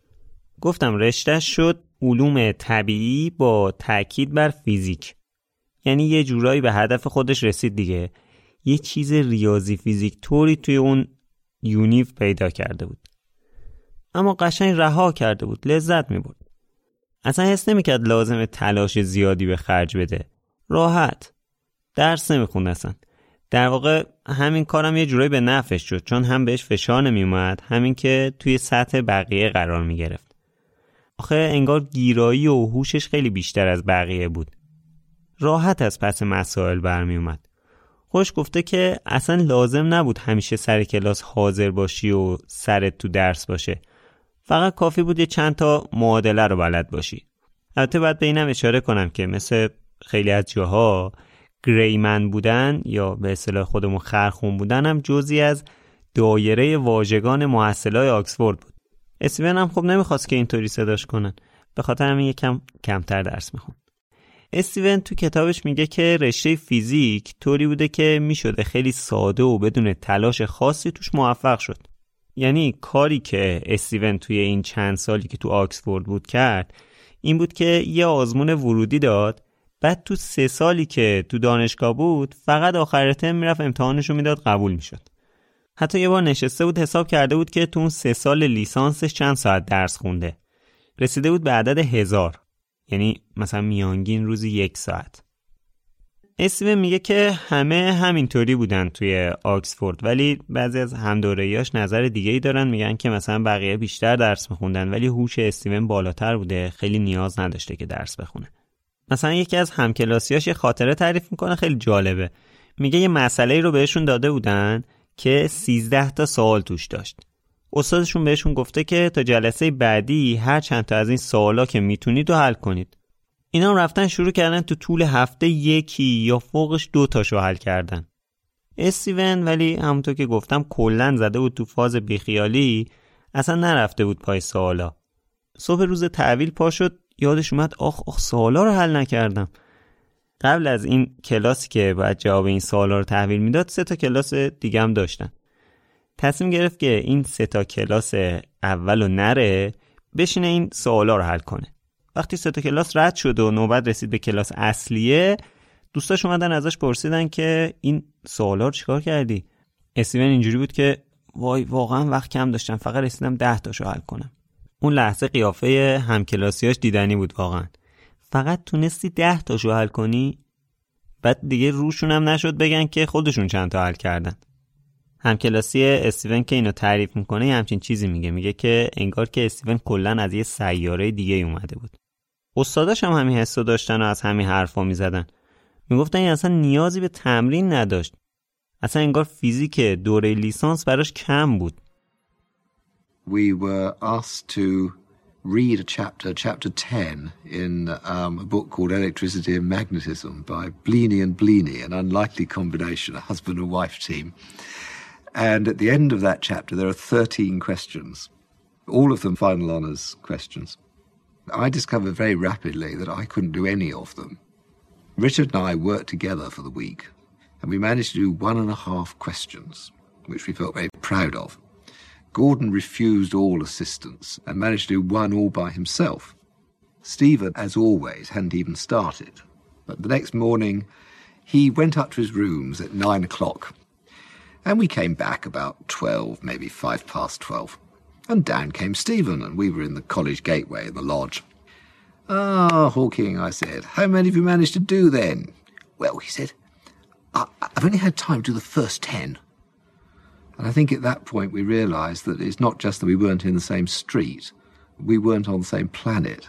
گفتم رشته‌اش شد علوم طبیعی با تاکید بر فیزیک. یعنی یه جورایی به هدف خودش رسید دیگه. یه چیز ریاضی فیزیک طوری توی اون یونیف پیدا کرده بود. اما قشنگ رها کرده بود، لذت می‌برد. اصلا حس نمی‌کرد لازمه تلاش زیادی به خرج بده. راحت. درس نمی‌خوند اصلا. در واقع همین کارم یه جورایی به نفعش شد، چون هم بهش فشار نمی‌اومد، همین که توی سطح بقیه قرار می‌گرفت. آخه انگار گیرایی و هوشش خیلی بیشتر از بقیه بود. راحت از پس مسائل برمی اومد. خوش گفته که اصلا لازم نبود همیشه سر کلاس حاضر باشی و سرت تو درس باشه. فقط کافی بود یه چند تا معادله رو بلد باشی. البته باید به اینم اشاره کنم که مثل خیلی از جاها گریمن بودن یا به اصطلاح خودمون خرخون بودن هم جزئی از دایره واژگان محصلای آکسفورد بود. استیون هم خب نمیخواست که اینطوری صداش کنن، به خاطر همین یکم کمتر درس میخوند. استیون تو کتابش میگه که رشته فیزیک طوری بوده که میشده خیلی ساده و بدون تلاش خاصی توش موفق شد. یعنی کاری که استیون توی این چند سالی که تو آکسفورد بود کرد این بود که یه آزمون ورودی داد، بعد تو 3 سالی که تو دانشگاه بود فقط آخر ترم میرفت امتحانشو میداد، قبول میشد. حتی یه بار نشسته بود حساب کرده بود که تو اون 3 سال لیسانسش چند ساعت درس خونده. رسیده بود به عدد 1000، یعنی مثلا میانگین روزی 1 ساعت. استیون میگه که همه همینطوری بودن توی آکسفورد، ولی بعضی از همدوره‌ایاش نظر دیگه‌ای دارن، میگن که مثلا بقیه بیشتر درس میخوندن ولی هوش استیون بالاتر بوده، خیلی نیاز نداشته که درس بخونه. مثلا یکی از همکلاسیاش یه خاطره تعریف میکنه خیلی جالبه. میگه یه مسئله رو بهشون داده بودن که 13 تا سوال توش داشت. استادشون بهشون گفته که تا جلسه بعدی هر چند تا از این سوالا که میتونید رو حل کنید. اینا هم رفتن شروع کردن تو طول هفته 1 یا فوقش 2 تاشو حل کردن. استیون ولی همونطور که گفتم کلن زده بود تو فاز بیخیالی، اصلا نرفته بود پای سوالا. صبح روز تحویل پا شد، یادش اومد آخ سوالا رو حل نکردم. قبل از این کلاسی که باید جواب این سوالا رو تحویل میداد 3 تا کلاس دیگه هم داشتن. تصمیم گرفت که این 3 تا کلاس اولو نره، بشینه این سوالا رو حل کنه. وقتی 3 تا کلاس رد شد و نوبت رسید به کلاس اصلیه، دوستاش اومدن ازش پرسیدن که این سوالا رو چیکار کردی؟ استیون اینجوری بود که وای واقعا وقت کم داشتم، فقط رسیدم 10 تاشو حل کنم. اون لحظه قیافه همکلاسیاش دیدنی بود واقعا. فقط تونستی 10 تاشو حل کنی؟ بعد دیگه روشون هم نشد بگن که خودشون چند تا حل کردن. همکلاسی استیون که اینو تعریف میکنه همچین چیزی میگه که انگار که استیون کلن از یه سیاره دیگه اومده بود. استاداش هم همین حسو داشتن و از همین حرفا میزدن. میگفتن این اصلا نیازی به تمرین نداشت. اصلا انگار فیزیک دوره لیسانس براش کم بود. We were asked to read a chapter 10 in a book called Electricity and Magnetism by Bleeny and Bleeny, an unlikely combination, a husband and wife team. And at the end of that chapter, there are 13 questions, all of them final honours questions. I discovered very rapidly that I couldn't do any of them. Richard and I worked together for the week. and we managed to do 1.5 questions, which we felt very proud of. Gordon refused all assistance and managed to do one all by himself. Stephen, as always, hadn't even started. But the next morning, he went up to his rooms at 9 o'clock. And we came back about 12, maybe 12:05. And down came Stephen, and we were in the college gateway in the lodge. "Ah, Hawking," I said, "how many have you managed to do then?" "Well," he said, "I've only had time to do the first 10. And I think at that point we realised that it's not just that we weren't in the same street, we weren't on the same planet.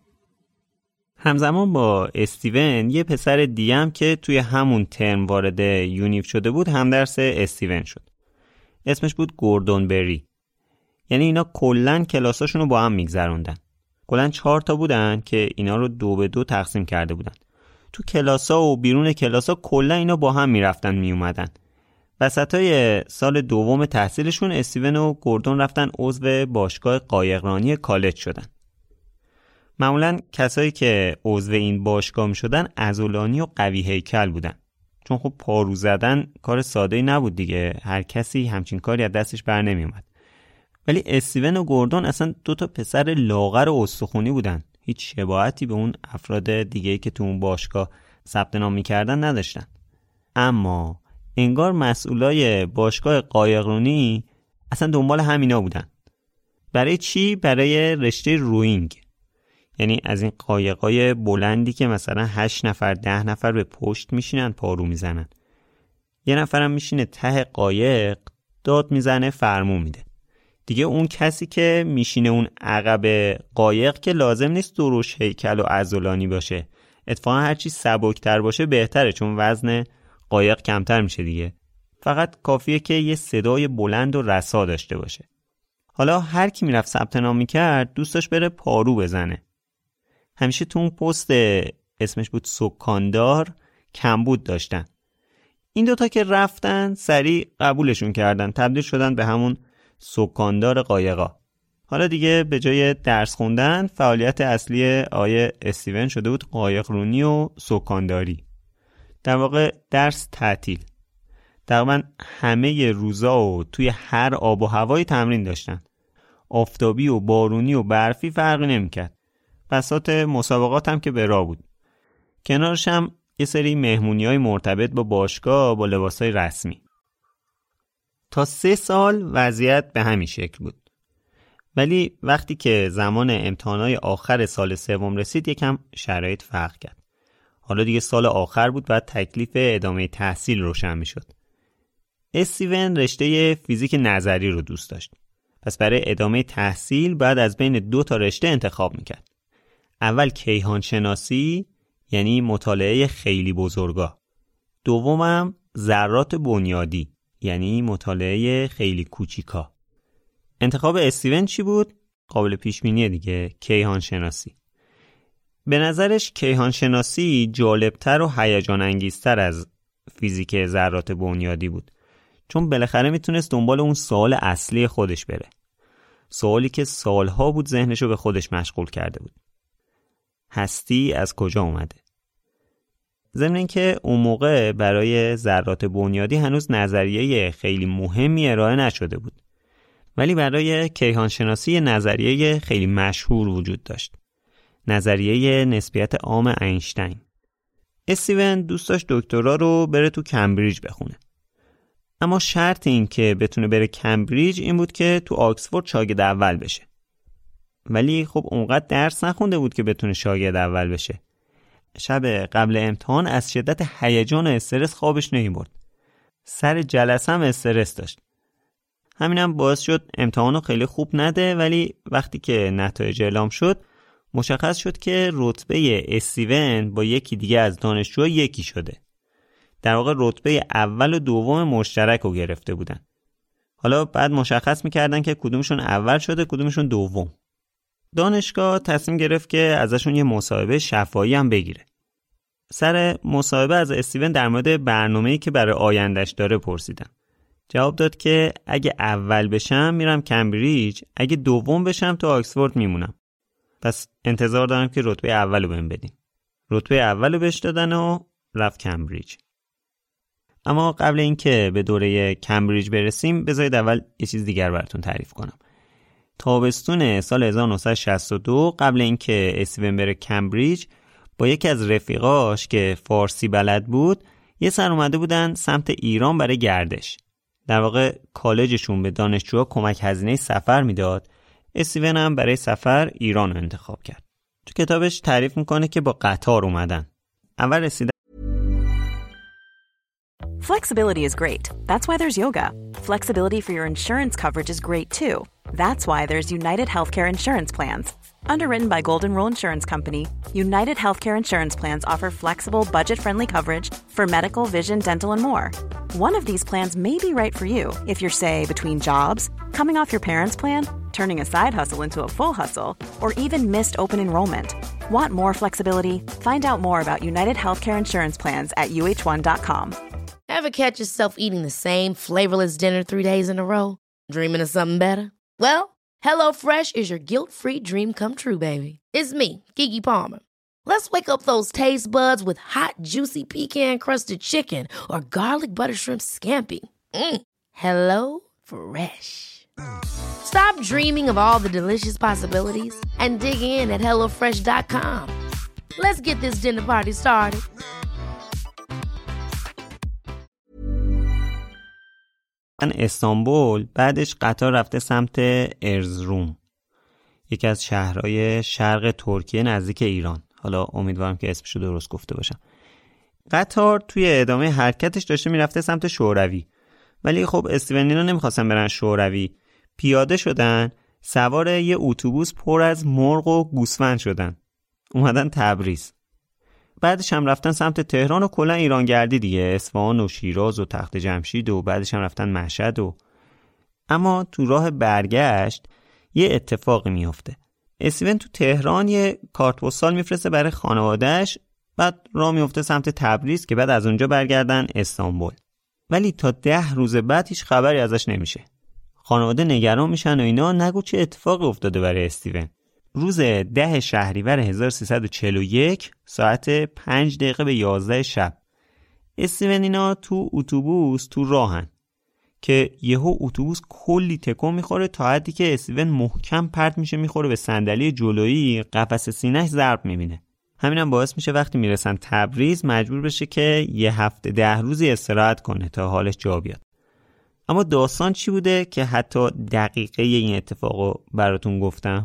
همزمان با استیون یه پسر دیگه که توی همون ترم وارد یونیف شده بود همدرس استیون شد. اسمش بود گوردون بری. یعنی اینا کلن کلاساشون رو با هم میگذروندن. کلن 4 تا بودن که اینا رو 2 به 2 تقسیم کرده بودن. تو کلاسا و بیرون کلاسا کلن اینا با هم میرفتن میومدن. وسطای سال دوم تحصیلشون استیون و گوردون رفتن عضو باشگاه قایقرانی کالج شدن. معمولاً کسایی که عضو این باشگاه می شدن عضلانی و قوی هیکل بودن. چون خب پارو زدن کار ساده‌ای نبود دیگه. هر کسی همچین کاری از دستش بر نمی اومد. ولی استیون و گوردون اصلا 2 تا پسر لاغر و استخونی بودن. هیچ شباهتی به اون افراد دیگه‌ای که تو اون باشگاه ثبت نام می‌کردن نداشتن. اما انگار مسئولای باشگاه قایقرانی اصلا دنبال همینا بودن. برای چی؟ برای رشته روینگ. یعنی از این قایقای بلندی که مثلا 8 نفر 10 نفر به پشت میشینن پارو میزنن. یه نفرم میشینه ته قایق داد میزنه فرمون میده. دیگه اون کسی که میشینه اون عقب قایق که لازم نیست دروش هیکل و عضلانی باشه. اتفاقا هرچی سبکتر باشه بهتره چون وزن قایق کمتر میشه دیگه. فقط کافیه که یه صدای بلند و رسا داشته باشه. حالا هر کی میرفت ثبت نام میکرد دوست داشت بره پارو بزنه. همیشه تو اون پست اسمش بود سکاندار کمبود داشتن. این 2 تا که رفتن سریع قبولشون کردن، تبدیل شدن به همون سکاندار قایقا. حالا دیگه به جای درس خوندن فعالیت اصلی آیه استیون شده بود قایقرونی و سکانداری. در واقع درس تعطیل. تقریبا همه روزا و توی هر آب و هوایی تمرین داشتن. آفتابی و بارونی و برفی فرقی نمی‌کرد. بساط مسابقات هم که به راه بود. کنارش هم یه سری مهمونی‌های مرتبط با باشگاه با لباسای رسمی. تا 3 سال وضعیت به همین شکل بود. ولی وقتی که زمان امتحانات آخر سال 3 رسید یکم شرایط فرق کرد. حالا دیگه سال آخر بود بعد تکلیف ادامه تحصیل روشن میشد. استیون رشته فیزیک نظری رو دوست داشت. پس برای ادامه تحصیل بعد از بین 2 تا رشته انتخاب میکرد. اول کیهان شناسی یعنی مطالعه خیلی بزرگا. دومم ذرات بنیادی یعنی مطالعه خیلی کوچیکا. انتخاب استیون چی بود؟ قابل پیش بینیه دیگه، کیهان شناسی. به نظرش کیهان شناسی جالبتر و هیجان انگیزتر از فیزیک ذرات بنیادی بود. چون بالاخره میتونست دنبال اون سوال اصلی خودش بره. سوالی که سالها بود ذهنشو به خودش مشغول کرده بود. هستی از کجا اومده؟ ضمن اینکه اون موقع برای ذرات بنیادی هنوز نظریه خیلی مهمی ارائه نشده بود. ولی برای کیهان شناسی نظریه خیلی مشهور وجود داشت. نظریه نسبیت عام اینشتین. استیون دوست داشت دکترا رو بره تو کمبریج بخونه. اما شرط این که بتونه بره کمبریج این بود که تو آکسفورد شاگرد اول بشه. ولی خب اونقدر درس نخونده بود که بتونه شاگرد اول بشه. شب قبل امتحان از شدت هیجان و استرس خوابش نمیبرد. سر جلسه هم استرس داشت. همینم باعث شد امتحانو خیلی خوب نده ولی وقتی که نتایج اعلام شد مشخص شد که رتبه استیون با یکی دیگه از دانشجوها یکی شده. در واقع رتبه اول و دوم مشترک رو گرفته بودن. حالا بعد مشخص میکردن که کدومشون اول شده کدومشون دوم. دانشگاه تصمیم گرفت که ازشون یه مصاحبه شفاهی هم بگیره. سر مصاحبه از استیون در مورد برنامه‌ای که برای آیندهش داره پرسیدن. جواب داد که اگه اول بشم میرم کمبریج، اگه دوم بشم تو آکسفورد میمونم. پس انتظار دارم که رتبه اولو بهم بدین. رتبه اولو بهش دادن و رفت کمبریج. اما قبل اینکه به دوره کمبریج برسیم بذارید اول یه چیز دیگر براتون تعریف کنم. تابستون سال 1962 قبل اینکه استیون بره کمبریج با یکی از رفیقاش که فارسی بلد بود یه سر اومده بودن سمت ایران برای گردش. در واقع کالجشون به دانشجوها کمک هزینه سفر میداد. استیون هم برای سفر ایران رو انتخاب کرد. تو کتابش تعریف میکنه که با قطار اومدن. اول رسیدن. Flexibility is great. That's why there's yoga. Flexibility for your insurance coverage is great too. That's why there's United Healthcare Insurance Plans. Underwritten by Golden Rule Insurance Company, United Healthcare Insurance Plans offer flexible, budget-friendly coverage for medical, vision, dental, and more. One of these plans may be right for you if you're, say, between jobs, coming off your parents' plan, turning a side hustle into a full hustle, or even missed open enrollment. Want more flexibility? Find out more about United Healthcare Insurance Plans at uh1.com. Ever catch yourself eating the same flavorless dinner 3 days in a row? Dreaming of something better? Well, HelloFresh is your guilt-free dream come true, baby. It's me, Keke Palmer. Let's wake up those taste buds with hot, juicy pecan-crusted chicken or garlic butter shrimp scampi. Hello Fresh. Stop dreaming of all the delicious possibilities and dig in at HelloFresh.com. Let's get this dinner party started. استانبول، بعدش قطار رفته سمت ارزروم، یکی از شهرهای شرق ترکیه نزدیک ایران. حالا امیدوارم که اسمشو درست گفته باشم. قطار توی ادامه حرکتش داشته میرفته سمت شوروی، ولی خب استیونینا نمیخواستن برن شوروی. پیاده شدن، سوار یه اتوبوس پر از مرغ و گوسفند شدن، اومدن تبریز. بعدش هم رفتن سمت تهران و کلا ایران گردی دیگه، اصفهان و شیراز و تخت جمشید و بعدش هم رفتن مشهد اما تو راه برگشت یه اتفاقی میفته. استیون تو تهران یه کارت پستال میفرسته برای خانواده‌اش، بعد راه میفته سمت تبریز که بعد از اونجا برگردن استانبول. ولی تا 10 روز بعد هیچ خبری ازش نمیشه. خانواده نگران میشن و اینا، نگو چه اتفاقی افتاده برای استیون. روز 10 شهریور 1341 ساعت 5 دقیقه به 11 شب استیون اینا تو اتوبوس تو راهن که یهو اتوبوس کلی تکون میخوره تا حدی که استیون محکم پرت میشه، میخوره به صندلی جلویی، قفس سینه‌اش ضرب میبینه. همینم باعث میشه وقتی میرسن تبریز مجبور بشه که یه هفته 10 روزی استراحت کنه تا حالش جا بیاد. اما داستان چی بوده که حتی دقیقه این اتفاقو براتون گفتم؟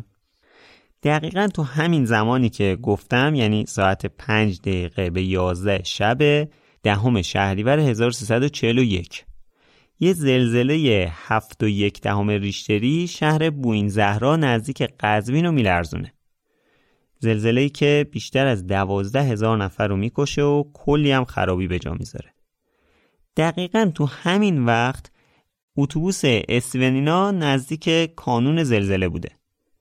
دقیقاً تو همین زمانی که گفتم، یعنی ساعت 5 دقیقه به 11 شب 10 شهریور 1341، یه زلزله 7.1 ریشتری شهر بوئین زهرا نزدیک قزوین رو میلرزونه. زلزله‌ای که بیشتر از 12,000 نفر رو میکشه و کلی هم خرابی به جا میذاره. دقیقاً تو همین وقت اتوبوس استیونینا نزدیک کانون زلزله بوده.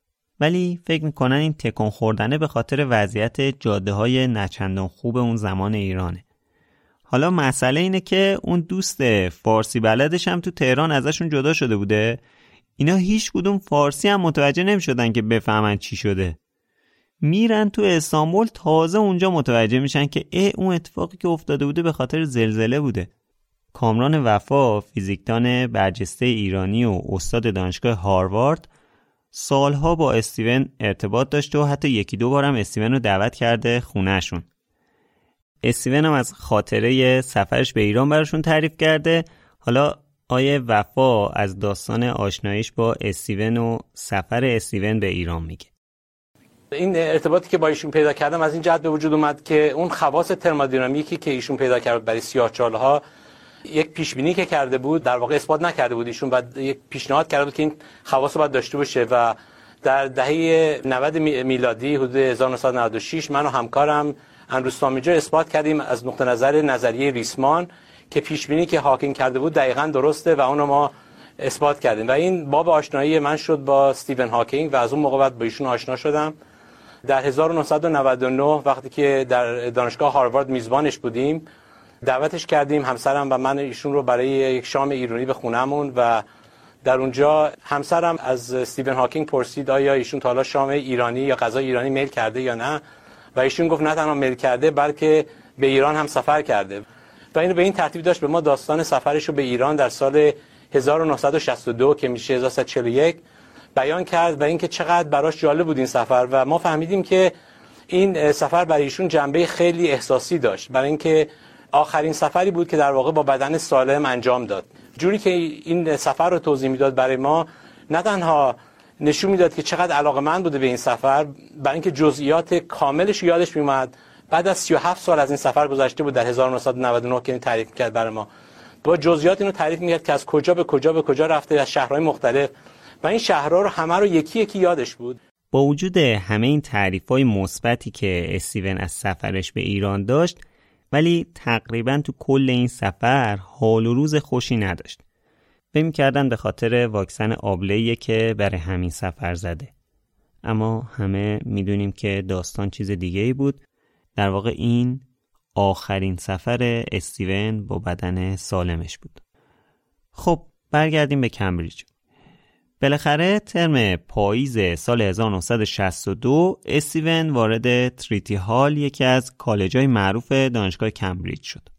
ولی فکر میکنن این تکون خوردنه به خاطر وضعیت جاده‌های نچندان خوب اون زمان ایرانه. حالا مسئله اینه که اون دوست فارسی بلدش هم تو تهران ازشون جدا شده بوده. اینا هیچ کدوم فارسی هم متوجه نمیشدن که بفهمن چی شده. میرن تو استانبول، تازه اونجا متوجه میشن که اون اتفاقی که افتاده بوده به خاطر زلزله بوده. کامران وفا، فیزیکدان برجسته ایرانی و استاد دانشگاه هاروارد، سالها با استیون ارتباط داشته و حتی 1-2 بارم استیون رو دعوت کرده خونهشون. استیون هم از خاطره سفرش به ایران براشون تعریف کرده. حالا آیه وفا از داستان آشناییش با استیون و سفر استیون به ایران میگه. این ارتباطی که با ایشون پیدا کردم از این جهت به وجود اومد که اون خواص ترمودینامیکی که ایشون پیدا کرد برای سیاه‌چاله‌ها یک پیشبینی که کرده بود، در واقع اثبات نکرده بود ایشون، بعد یک پیشنهاد کرده بود که این خواص رو باید داشته باشه و در دهه 90 میلادی حدود 1996 من و همکارم اندروستامیجا اثبات کردیم از نقطه نظر نظریه ریسمان که پیشبینی که هاکینگ کرده بود دقیقاً درسته و اون رو ما اثبات کردیم و این باب آشنایی من شد با استیون هاکینگ و از اون موقع بعد با ایشون آشنا شدم. در 1999 وقتی که در دانشگاه هاروارد میزبانش بودیم دعوتش کردیم، همسرم و من ایشون رو برای یک شام ایرانی به خونه‌مون و در اونجا همسرم از استیون هاکینگ پرسید آیا ایشون تا حالا شام ایرانی یا غذای ایرانی میل کرده یا نه و ایشون گفت نه تنها میل کرده بلکه به ایران هم سفر کرده و اینو به این ترتیب داشت به ما داستان سفرش رو به ایران در سال 1962 که میشه 1141 بیان کرد و اینکه چقدر براش جالب بود این سفر و ما فهمیدیم که این سفر برای ایشون جنبه خیلی احساسی داشت، برای اینکه آخرین سفری بود که در واقع با بدن سالم انجام داد. جوری که این سفر رو توضیح میداد برای ما، نه تنها نشون میداد که چقدر علاقه‌مند بوده به این سفر، برای اینکه جزئیات کاملش یادش میومد. بعد از 37 سال از این سفر گذشته بود، در 1999 که این تعریف کرد برای ما، با جزئیات اینو تعریف میکرد که از کجا به کجا رفته، از شهرهای مختلف، و این شهرها رو همه رو یکی یکی یادش بود. با وجود همه این تعریف‌های مثبتی که استیون از سفرش به ایران داشت، ولی تقریباً تو کل این سفر حال و روز خوشی نداشت. فکر می‌کردن به خاطر واکسن آبله‌ایه که برای همین سفر زده. اما همه میدونیم که داستان چیز دیگه‌ای بود. در واقع این آخرین سفر استیون با بدن سالمش بود. خب برگردیم به کمبریج. بالاخره ترم پاییز سال 1962 استیون وارد تریتی هال، یکی از کالج‌های معروف دانشگاه کمبریج شد.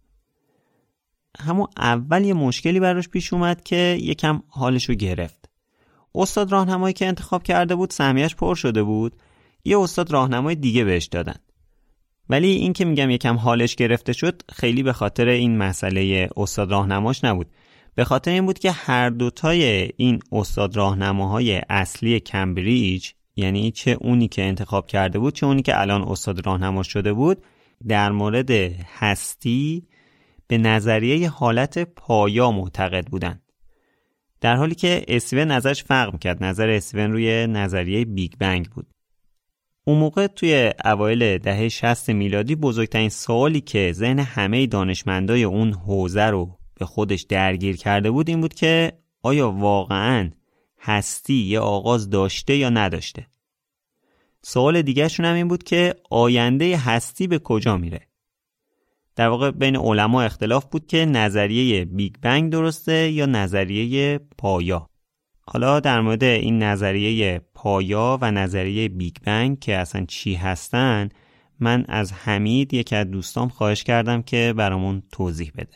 همون اول یه مشکلی براش پیش اومد که یکم حالشو گرفت. استاد راهنمایی که انتخاب کرده بود سهمیه‌اش پر شده بود، یه استاد راهنمای دیگه بهش دادن. ولی این که میگم یکم حالش گرفته شد خیلی به خاطر این مسئله استاد راهنماش نبود، به خاطر این بود که هر دوتای این استاد راهنماهای اصلی کمبریج، یعنی چه اونی که انتخاب کرده بود چه اونی که الان استاد راهنماش شده بود، در مورد هستی به نظریه حالت پایا معتقد بودن، در حالی که استیون نظرش فرق می‌کرد. نظر استیون روی نظریه بیگ بنگ بود. اون موقع توی اوایل دهه 60 میلادی بزرگترین سوالی که ذهن همه دانشمندای اون حوزه رو به خودش درگیر کرده بود این بود که آیا واقعاً هستی یه آغاز داشته یا نداشته؟ سوال دیگه شون هم این بود که آینده هستی به کجا میره؟ در واقع بین علما اختلاف بود که نظریه بیگ بنگ درسته یا نظریه پایا. حالا در مورد این نظریه پایا و نظریه بیگ بنگ که اصلا چی هستن، من از حمید یکی از دوستام خواهش کردم که برامون توضیح بده.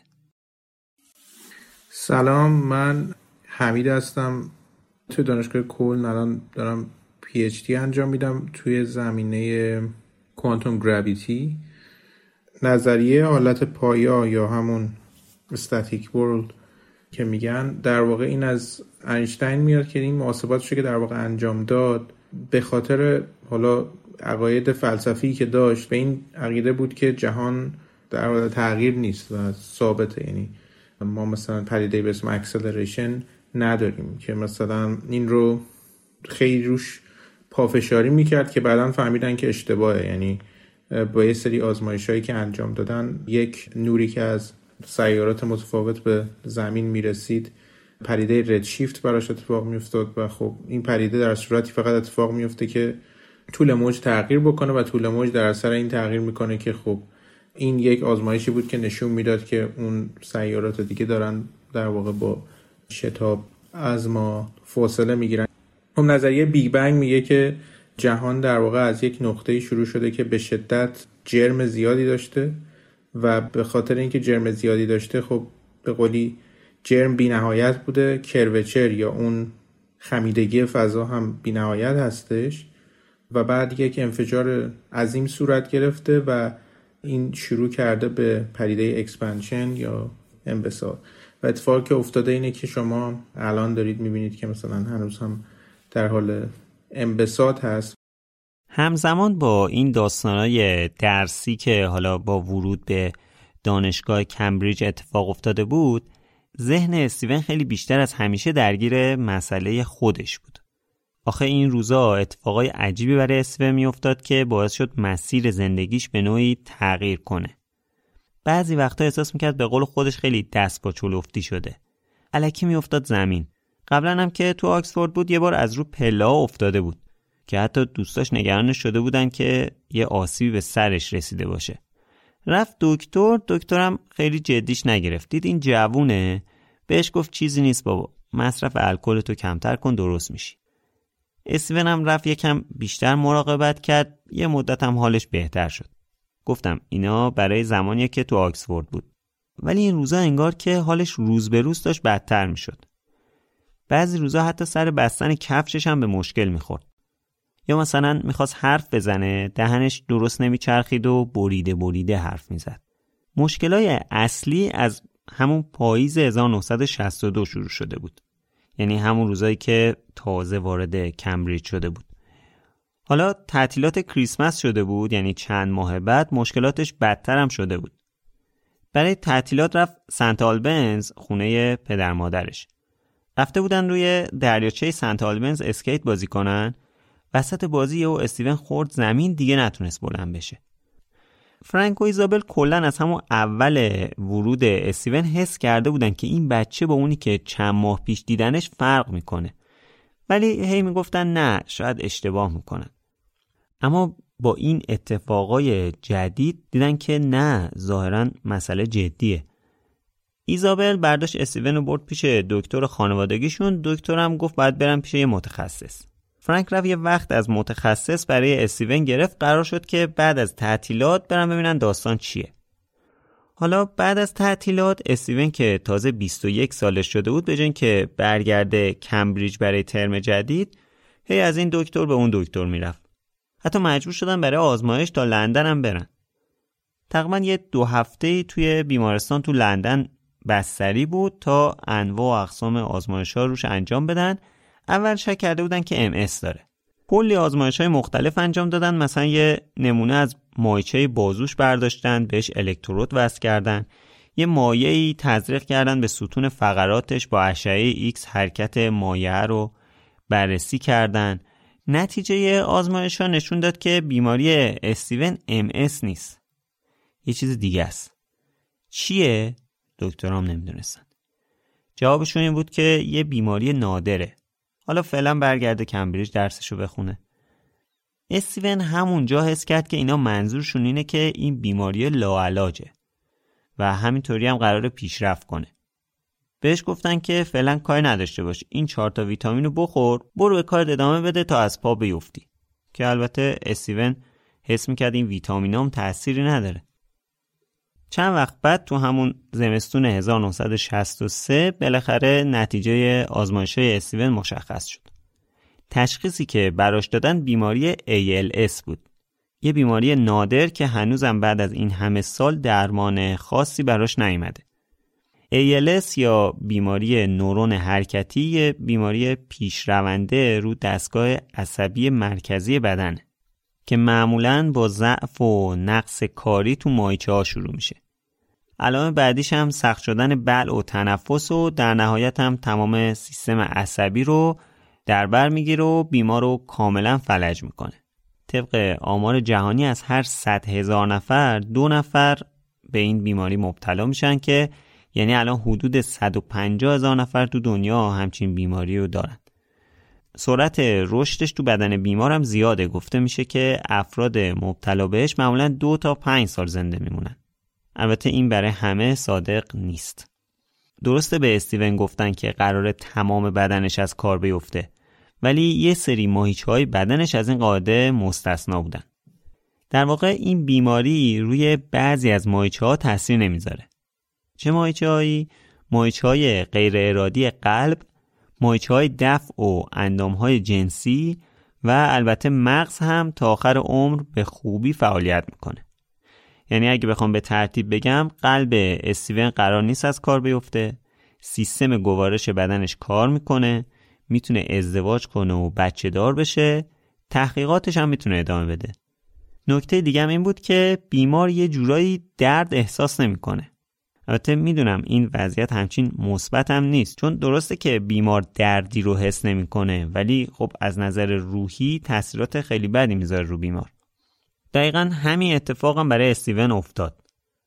سلام، من حمید هستم. توی دانشگاه کلن الان دارم PhD انجام میدم توی زمینه کوانتوم گراویتی. نظریه حالت پایا یا همون استاتیک ورلد که میگن، در واقع این از اینشتین میاد که این محاسباتش که در واقع انجام داد به خاطر حالا عقاید فلسفی که داشت، به این عقیده بود که جهان در واقع تغییر نیست و ثابته. یعنی ما مثلا پدیده به اسم اکسلریشن نداریم که مثلا این رو خیلی روش پافشاری میکرد که بعداً فهمیدن که اشتباهه. یعنی با یه سری آزمایشایی که انجام دادن، یک نوری که از سیارات متفاوت به زمین میرسید، پدیده ردشیفت براش اتفاق میافتاد و خب این پدیده در صورتی فقط اتفاق میفته که طول موج تغییر بکنه و طول موج در اثر این تغییر میکنه که خب این یک آزمایشی بود که نشون میداد که اون سیارات دیگه دارن در واقع با شتاب از ما فاصله میگیرن. هم نظریه بیگ بنگ میگه که جهان در واقع از یک نقطه‌ای شروع شده که به شدت جرم زیادی داشته و به خاطر اینکه جرم زیادی داشته، خب به قولی جرم بی نهایت بوده، کروچر یا اون خمیدگی فضا هم بی نهایت هستش و بعد یک انفجار عظیم صورت گرفته و این شروع کرده به پدیده اکسپنشن یا انبساط. و اتفاقی که افتاده اینه که شما الان دارید میبینید که مثلا هنوز هم در حال انبساط هست. همزمان با این داستانای درسی که حالا با ورود به دانشگاه کمبریج اتفاق افتاده بود، ذهن استیون خیلی بیشتر از همیشه درگیر مسئله خودش بود. آخه این روزا اتفاقای عجیبی برای استیون میافتاد که باعث شد مسیر زندگیش به نوعی تغییر کنه. بعضی وقتا احساس میکرد به قول خودش خیلی دست با چلفتی شده. الکی میافتاد زمین. قبلا هم که تو آکسفورد بود یه بار از رو پله‌ها افتاده بود که حتی دوستاش نگرانش شده بودن که یه آسیبی به سرش رسیده باشه. رفت دکترم خیلی جدیش نگرفت. دید این جوونه، بهش گفت چیزی نیست بابا، مصرف الکل تو کمتر کن درست میشی. استیون هم رفت یکم بیشتر مراقبت کرد، یه مدت هم حالش بهتر شد. گفتم اینا برای زمانیه که تو آکسفورد بود. ولی این روزا انگار که حالش روز به روز داشت بدتر میشد. بعضی روزا حتی سر بستن کفشش هم به مشکل میخورد. یا مثلا میخواست حرف بزنه، دهنش درست نمیچرخید و بریده حرف میزد. مشکلای اصلی از همون پاییز 1962 شروع شده بود. یعنی همون روزایی که تازه وارد کمبریج شده بود. حالا تعطیلات کریسمس شده بود، یعنی چند ماه بعد مشکلاتش بدتر هم شده بود. برای تعطیلات رفت سنت آلبنز، خونه پدر مادرش. رفته بودن روی دریاچه سنت آلبنز اسکیت بازی کنن. وسط بازی و استیون خورد زمین، دیگه نتونست بلند بشه. فرانک و ایزابل کلن از همون اول ورود استیون حس کرده بودن که این بچه با اونی که چند ماه پیش دیدنش فرق میکنه. ولی هی میگفتن نه، شاید اشتباه میکنن. اما با این اتفاقای جدید دیدن که نه، ظاهرا مسئله جدیه. ایزابل برداشت استیون رو برد پیش دکتر خانوادگیشون. دکترم گفت باید برم پیش یه متخصص. فرانک رفت یه وقت از متخصص برای استیون گرفت. قرار شد که بعد از تعطیلات برن ببینن داستان چیه. حالا بعد از تعطیلات استیون که تازه 21 سالش شده بود، به جای اینکه برگرده کمبریج برای ترم جدید، هی از این دکتر به اون دکتر میرفت. حتی مجبور شدن برای آزمایش تا لندن هم برن. تقریبا یه 2 هفته توی بیمارستان تو لندن بستری بود تا انواع و اقسام آزمایش‌ها روش انجام بدن. اول شک کرده بودن که MS داره. کلی آزمایش‌های مختلف انجام دادن. مثلا یه نمونه از مایچه بازوش برداشتن، بهش الکترود وصل کردن. یه مایعی تزریق کردن به ستون فقراتش، با اشعه ایکس حرکت مایع رو بررسی کردن. نتیجه آزمایش‌ها نشون داد که بیماری استیون MS نیست. یه چیز دیگه است. چیه؟ دکترام نمیدونستن. جوابشون این بود که یه بیماری نادره. حالا فعلا برگرده کمبریج درسشو بخونه. استیون همونجا حس کرد که اینا منظورشون اینه که این بیماری لاعلاجه و همینطوری هم قراره پیشرفت کنه. بهش گفتن که فعلا کاری نداشته باش، این 4 تا ویتامین رو بخور، برو به کارت ادامه بده تا از پا بیفتی. که البته استیون حس میکرد این ویتامین هم تأثیری نداره. چند وقت بعد تو همون زمستون 1963 بالاخره نتیجه آزمایش‌های استیون مشخص شد. تشخیصی که براش دادن بیماری ALS بود. یه بیماری نادر که هنوزم بعد از این همه سال درمان خاصی براش نیامده. ALS یا بیماری نورون حرکتی، یه بیماری پیشرونده رو دستگاه عصبی مرکزی بدن که معمولاً با ضعف و نقص کاری تو مایچه ها شروع میشه. علامه بعدیش هم سخت شدن بلع و تنفس و در نهایت هم تمام سیستم عصبی رو در بر میگیره و بیمار رو کاملا فلج میکنه. طبق آمار جهانی از هر 100,000 نفر 2 نفر به این بیماری مبتلا میشن، که یعنی الان حدود 150,000 نفر تو دنیا همچین بیماری رو دارن. سرعت رشدش تو بدن بیمار هم زیاده. گفته میشه که افراد مبتلا بهش معمولا 2 تا 5 سال زنده میمونن. البته این برای همه صادق نیست. درسته به استیون گفتن که قراره تمام بدنش از کار بیفته، ولی یه سری ماهیچه‌های بدنش از این قاعده مستثنا بودن. در واقع این بیماری روی بعضی از ماهیچه‌ها تاثیر نمیذاره. چه ماهیچه‌هایی؟ ماهیچه‌های غیر ارادی قلب، ماهیچه‌های دفع و اندام‌های جنسی و البته مغز هم تا آخر عمر به خوبی فعالیت میکنه. یعنی اگه بخوام به ترتیب بگم، قلب استیون قرار نیست از کار بیفته، سیستم گوارش بدنش کار میکنه، میتونه ازدواج کنه و بچه دار بشه، تحقیقاتش هم میتونه ادامه بده. نکته دیگه هم این بود که بیمار یه جورایی درد احساس نمیکنه. البته میدونم این وضعیت همچین مثبت هم نیست، چون درسته که بیمار دردی رو حس نمیکنه، ولی خب از نظر روحی تاثیرات خیلی بدی میذاره رو بیمار. دقیقاً همین اتفاق هم برای استیون افتاد.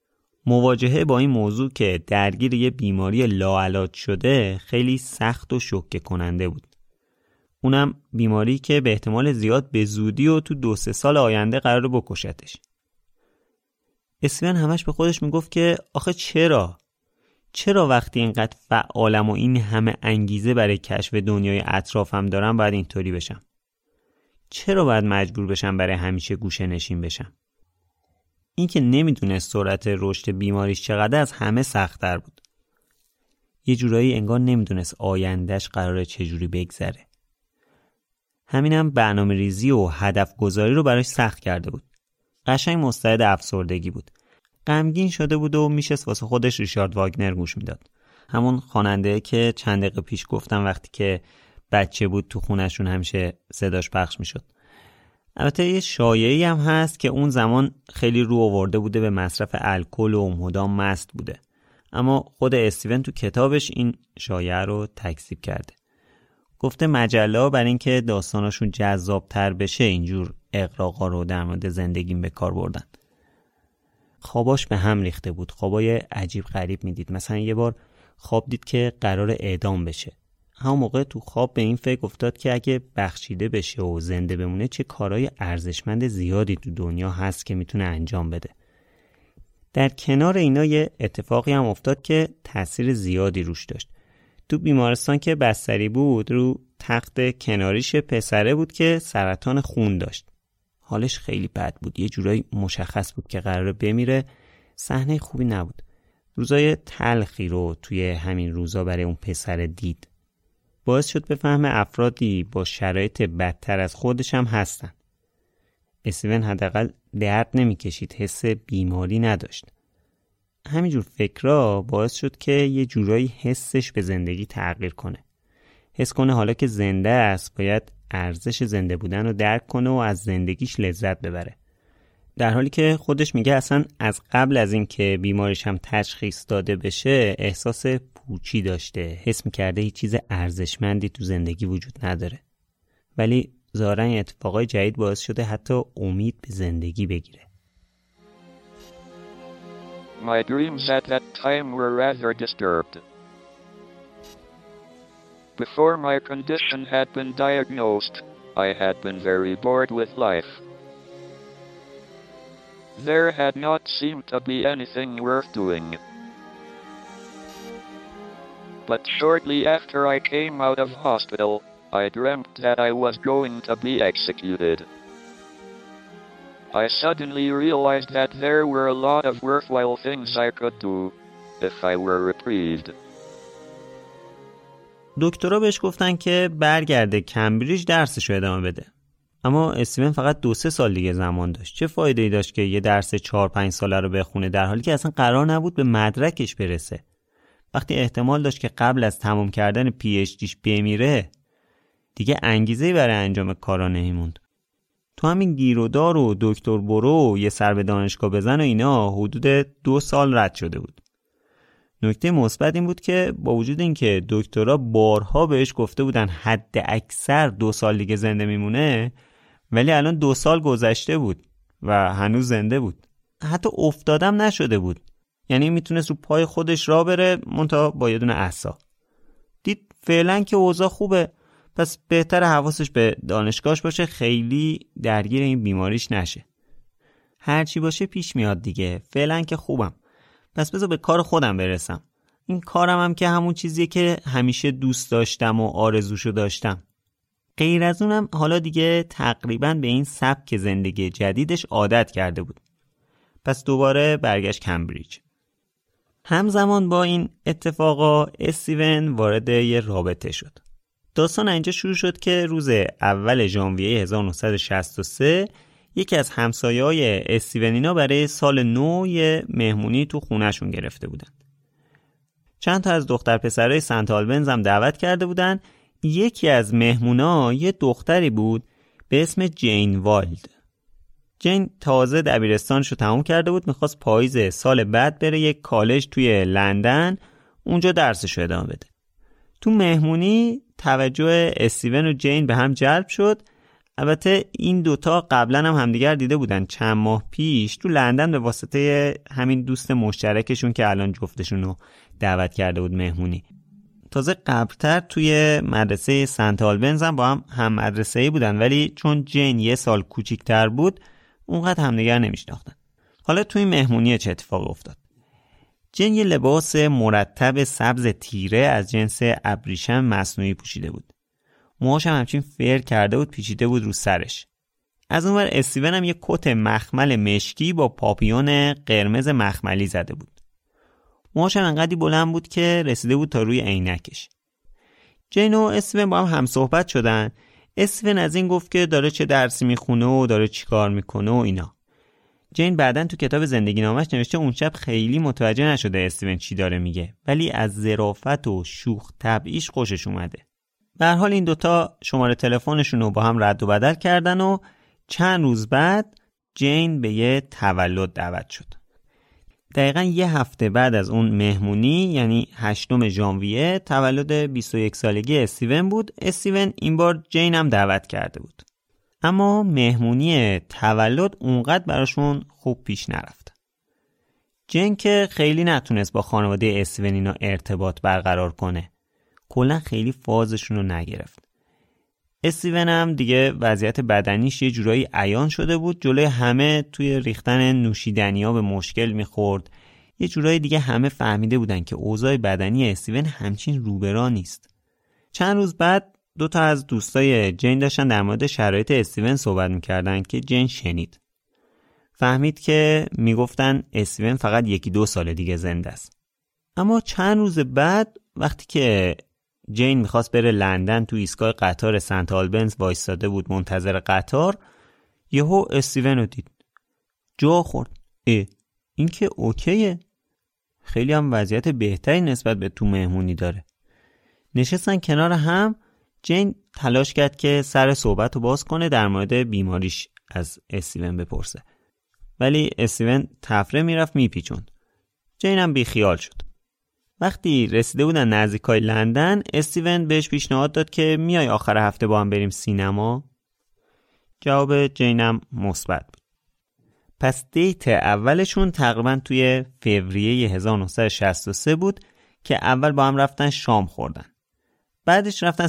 مواجهه با این موضوع که درگیر یه بیماری لاعلاج شده خیلی سخت و شوکه کننده بود. اونم بیماری که به احتمال زیاد به زودی و تو 2-3 سال آینده قراره بکشتش. استیون همش به خودش میگفت که آخه چرا وقتی اینقدر فعالم و این همه انگیزه برای کشف دنیای اطرافم دارم باید اینطوری بشم؟ چرا باید مجبور بشم برای همیشه گوشه نشین بشم؟ این که نمیدونست سرعت رشد بیماریش چقدر از همه سخت‌تر بود. یه جورایی انگار نمیدونست آیندهش قراره چجوری بگذره. همینم برنامه‌ریزی و هدف گذاری رو براش سخت کرده بود. قشنگ مستعد افسردگی بود. غمگین شده بود و میشست واسه خودش ریچارد واگنر گوش میداد. همون خواننده که چند دقیقه پیش گفتم وقتی که بچه بود تو خونهشون همیشه صداش پخش میشد. البته یه شایعه‌ای هم هست که اون زمان خیلی رو آورده بوده به مصرف الکل و مدام مست بوده. اما خود استیون تو کتابش این شایعه رو تکذیب کرده. گفته مجله‌ها برای اینکه داستاناشون جذاب‌تر بشه اینجور اغراقا رو در مورد زندگیم به کار بردن. خواباش به هم ریخته بود. خوابای عجیب غریب میدید. مثلا یه بار خواب دید که قرار اعدام بشه. همون موقع تو خواب به این فکر افتاد که اگه بخشیده بشه و زنده بمونه چه کارهای ارزشمند زیادی تو دنیا هست که میتونه انجام بده. در کنار اینا یه اتفاقی هم افتاد که تأثیر زیادی روش داشت. تو بیمارستان که بستری بود رو تخت کناریش پسره بود که سرطان خون داشت. حالش خیلی بد بود. یه جورایی مشخص بود که قراره بمیره. صحنه خوبی نبود. روزای تلخی رو توی همین روزا برای اون پسر دید. باعث شد بفهمه افرادی با شرایط بدتر از خودش هم هستن. استیون حداقل درد نمی‌کشید، حس بیماری نداشت. همینجور فکرها باعث شد که یه جورایی حسش به زندگی تغییر کنه. حس کنه حالا که زنده است باید ارزش زنده بودن رو درک کنه و از زندگیش لذت ببره. در حالی که خودش میگه اصلا از قبل از این که بیماریش هم تشخیص داده بشه احساس پوچی داشته. حس میکرده هیچ چیز ارزشمندی تو زندگی وجود نداره. ولی ظاهراً اتفاقای جدید باعث شده حتی امید به زندگی بگیره. My dreams at that time were rather disturbed. Before my condition had been diagnosed, I had been very bored with life. There had not seemed to be anything worth doing. But shortly after I came out of hospital, I dreamt that I was going to be executed. I suddenly realized that there were a lot of worthwhile things I could do if I were reprieved. دکترها بهش گفتن که برگرده کمبریج درسشو ادامه بده. اما استیون فقط 2-3 سال دیگه زمان داشت. چه فایده‌ای داشت که یه درس 4-5 ساله رو بخونه در حالی که اصلا قرار نبود به مدرکش برسه؟ وقتی احتمال داشت که قبل از تمام کردن پی اچ دیش بمیره، دیگه انگیزه‌ای برای انجام کارا نمیموند. تو همین گیرودار و دکتر برو و یه سر به دانشگاه بزن و اینا حدود 2 سال رد شده بود. نکته مثبت این بود که با وجود اینکه دکترها بارها بهش گفته بودن حد اکثر 2 سال دیگه زنده میمونه، ولی الان 2 سال گذشته بود و هنوز زنده بود. حتی افتادم نشده بود. یعنی میتونست رو پای خودش راه بره منتها با یه دونه عصا. دید فعلا که اوضاع خوبه، پس بهتر حواسش به دانشگاهش باشه، خیلی درگیر این بیماریش نشه. هرچی باشه پیش میاد دیگه، فعلا که خوبم، پس بذار به کار خودم برسم. این کارم هم که همون چیزیه که همیشه دوست داشتم و آرزوشو داشتم. غیر از اونم حالا دیگه تقریبا به این سبک زندگی جدیدش عادت کرده بود. پس دوباره برگشت کمبریج. همزمان با این اتفاقا استیون وارد یه رابطه شد. داستان اینجا شروع شد که روز اول ژانویه 1963 یکی از همسایه‌های استیونینا برای سال نو یه مهمونی تو خونهشون گرفته بودن. چند تا از دختر پسرای سنت آلبنز هم دعوت کرده بودن. یکی از مهمونا یه دختری بود به اسم جین والد. جین تازه دبیرستانشو تموم کرده بود، میخواست پاییز سال بعد بره یک کالج توی لندن اونجا درسشو ادامه بده. تو مهمونی توجه استیون و جین به هم جلب شد. البته این دوتا قبلا هم همدیگر دیده بودن. چند ماه پیش تو لندن به واسطه همین دوست مشترکشون که الان جفتشونو دعوت کرده بود مهمونی. تازه قبلتر توی مدرسه سنت آلبنز هم با هم مدرسه‌ای بودن، ولی چون جین یه سال کوچیک‌تر بود اونقدر همدیگر نمیشناختن. حالا توی مهمونی چه اتفاقی افتاد؟ جین یه لباس مرتب سبز تیره از جنس ابریشم مصنوعی پوشیده بود. موهاش هم همچین فر کرده بود، پیچیده بود رو سرش. از اونور استیون هم یه کت مخمل مشکی با پاپیون قرمز مخملی زده بود. موهاش هم انقدری بلند بود که رسیده بود تا روی عینکش. جین و استیون با هم صحبت شدن. استیون از این گفت که داره چه درسی میخونه و داره چی کار میکنه و اینا. جین بعدن تو کتاب زندگی نامش نوشته اون شب خیلی متوجه نشده استیون چی داره میگه، ولی از ظرافت و شوخ طبعیش خوشش اومده. به هر حال این دوتا شماره تلفنشون رو با هم رد و بدل کردن و چند روز بعد جین به یه تولد دعوت شد. دقیقاً یه هفته بعد از اون مهمونی، یعنی 8 ژانویه، تولد 21 سالگی استیون بود. استیون این بار جین هم دعوت کرده بود. اما مهمونی تولد اونقدر براشون خوب پیش نرفت. جین که خیلی نتونست با خانواده استیون اینا ارتباط برقرار کنه. کلا خیلی فازشون رو نگرفت. استیون هم دیگه وضعیت بدنیش یه جورایی عیان شده بود. جلوی همه توی ریختن نوشیدنی‌ها به مشکل میخورد. یه جورایی دیگه همه فهمیده بودن که اوضاع بدنی استیون همچین روبرا نیست. چند روز بعد 2 از دوستای جین داشتن در مورد شرایط استیون صحبت میکردن که جین شنید. فهمید که میگفتن استیون فقط 1-2 سال دیگه زنده است. اما چند روز بعد وقتی که جین میخواست بره لندن، تو ایستگاه قطار سنت آلبنز وایستاده بود منتظر قطار، یهو استیون رو دید. جا خورد. این که اوکیه، خیلی هم وضعیت بهتری نسبت به تو مهمونی داره. نشستن کنار هم. جین تلاش کرد که سر صحبت رو باز کنه، در مورد بیماریش از استیون بپرسه، ولی استیون تفره میرفت میپیچوند. جین هم بیخیال شد. وقتی رسیده بودن نزدیکای لندن، استیون بهش پیشنهاد داد که میای آخر هفته با هم بریم سینما. جواب جینم مثبت بود. پس دیت اولشون تقریبا توی فوریه 1963 بود که اول با هم رفتن شام خوردن. بعدش رفتن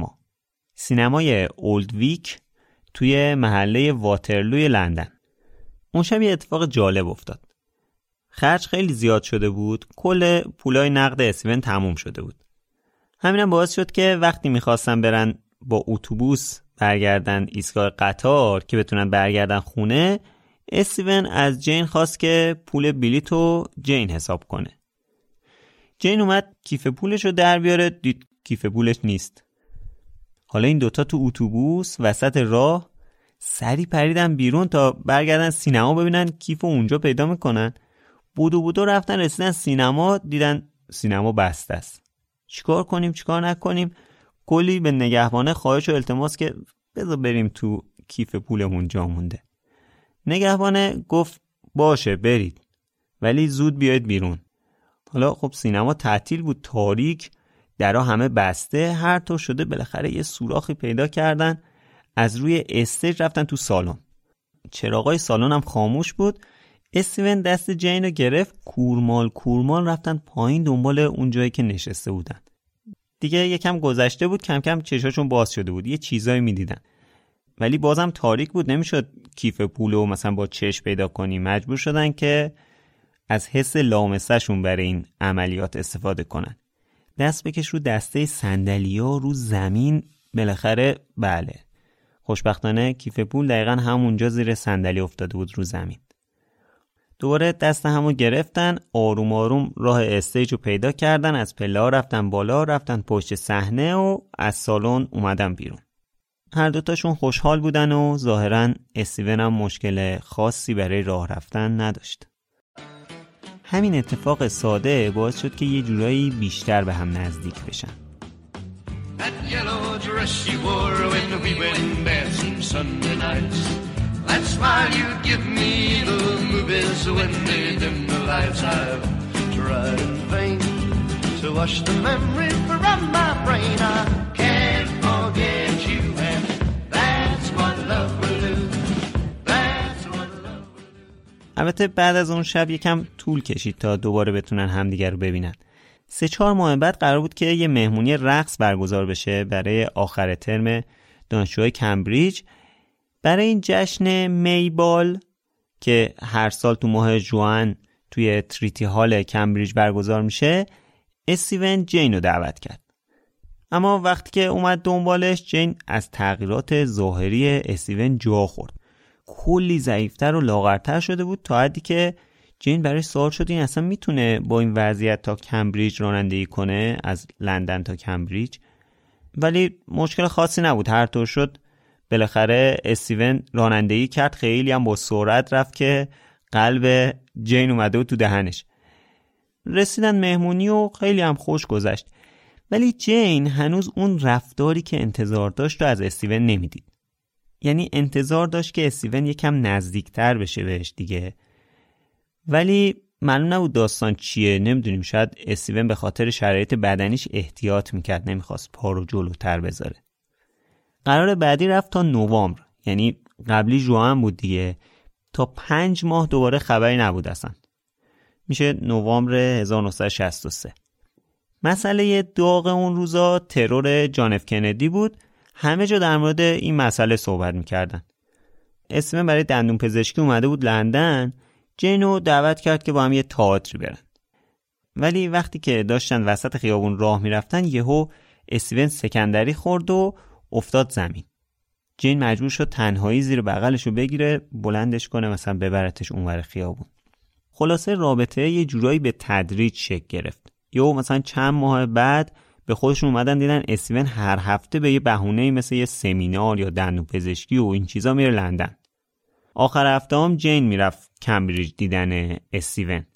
سینمای اولدویک توی محله واترلوی لندن. اون شب یه اتفاق جالب افتاد. خرج خیلی زیاد شده بود. کل پولای نقد استیون تموم شده بود. همینم باعث شد که وقتی میخواستن برن با اتوبوس برگردن ایستگاه قطار که بتونن برگردن خونه، استیون از جین خواست که پول بلیطو جین حساب کنه. جین اومد کیف پولش رو در بیاره، دید کیف پولش نیست. حالا این دوتا تو اتوبوس وسط راه سری پریدن بیرون تا برگردن سینما ببینن کیف اونجا پیدا میکنن. بودو رفتن رسیدن سینما، دیدن سینما بسته است. چیکار کنیم چیکار نکنیم؟ کلی به نگهبانه خواهش و التماس که بذار بریم تو، کیف پولمون جا مونده. نگهبانه گفت باشه برید، ولی زود بیاید بیرون. حالا خب سینما تعطیل بود، تاریک، درها همه بسته. هر طور شده بالاخره یه سوراخی پیدا کردن، از روی استیج رفتن تو سالن. چراغای سالن هم خاموش بود. استیون دست جین رو گرفت، کورمال رفتن پایین دنبال اون جایی که نشسته بودن. دیگه یکم گذشته بود، کم کم چشاشون باز شده بود، یه چیزایی میدیدن، ولی بازم تاریک بود، نمیشد کیف پولو مثلا با چشم پیدا کنی. مجبور شدن که از حس لامسه‌شون برای این عملیات استفاده کنن. دست بکش رو دسته صندلی‌ها، رو زمین. بالاخره بله، خوشبختانه کیف پول دقیقاً همونجا زیر صندلی افتاده بود رو زمین. دوباره دست همو گرفتن، آروم آروم راه استیج رو پیدا کردن، از پله‌ها رفتن بالا، رفتن پشت صحنه و از سالن اومدن بیرون. هر دوتاشون خوشحال بودن و ظاهراً استیون هم مشکل خاصی برای راه رفتن نداشت. همین اتفاق ساده باعث شد که یه جورایی بیشتر به هم نزدیک بشن. That yellow dress you wore when we went dancing Sunday nights. That smile you'd give me the movies when they dim the lights. I've tried in vain to wash the memory from my brain. I can't forget you, and that's what love will do. That's what love will do. البته بعد از اون شب یکم طول کشید تا دوباره بتونن همدیگر رو ببینن. 3-4 ماه بعد قرار بود که یه مهمونی رقص برگزار بشه برای آخر ترم دانشجوهای کمبریج. برای این جشن میبال که هر سال تو ماه ژوئن توی تریتی هال کمبریج برگزار میشه، استیون جین رو دعوت کرد. اما وقتی که اومد دنبالش، جین از تغییرات ظاهری استیون جا خورد. کلی ضعیفتر و لاغرتر شده بود تا حدی که جین برای سوال شد این اصلا میتونه با این وضعیت تا کمبریج رانندگی کنه، از لندن تا کمبریج. ولی مشکل خاصی نبود، هر طور شد بالاخره استیون رانندگی کرد، خیلی هم با سرعت رفت که قلب جین اومده بود تو دهنش. رسیدن مهمونی و خیلی هم خوش گذشت، ولی جین هنوز اون رفتاری که انتظار داشت رو از استیون نمیدید. یعنی انتظار داشت که استیون یکم نزدیکتر بشه بهش دیگه، ولی معلوم نبود داستان چیه. نمیدونیم، شاید استیون به خاطر شرایط بدنیش احتیاط میکرد، نمیخواست پا رو جلوتر بذاره. قرار بعدی رفت تا نوامبر، یعنی قبلی ژوئن بود دیگه، تا 5 ماه دوباره خبری نبود اصلا. میشه نوامبر 1963. مسئله داغ اون روزا ترور جان اف کندی بود. همه جا در مورد این مسئله صحبت میکردن. استیون برای دندون پزشکی اومده بود لندن، جینو دعوت کرد که با هم یه تئاتری برن. ولی وقتی که داشتن وسط خیابون راه میرفتن یهو استیون سکندری خورد و افتاد زمین. جین مجبور شد تنهایی زیر بغلشو بگیره، بلندش کنه، مثلا ببرتش اونور خیابون. خلاصه رابطه یه جورایی به تدریج شکل گرفت. یهو مثلا چند ماه بعد به خودشون اومدن دیدن استیون هر هفته به یه بهونه‌ای مثل یه سمینار یا دندون پزشکی و این چیزا میره لندن. آخر هفته هم جین میرفت کمبریج دیدن استیون.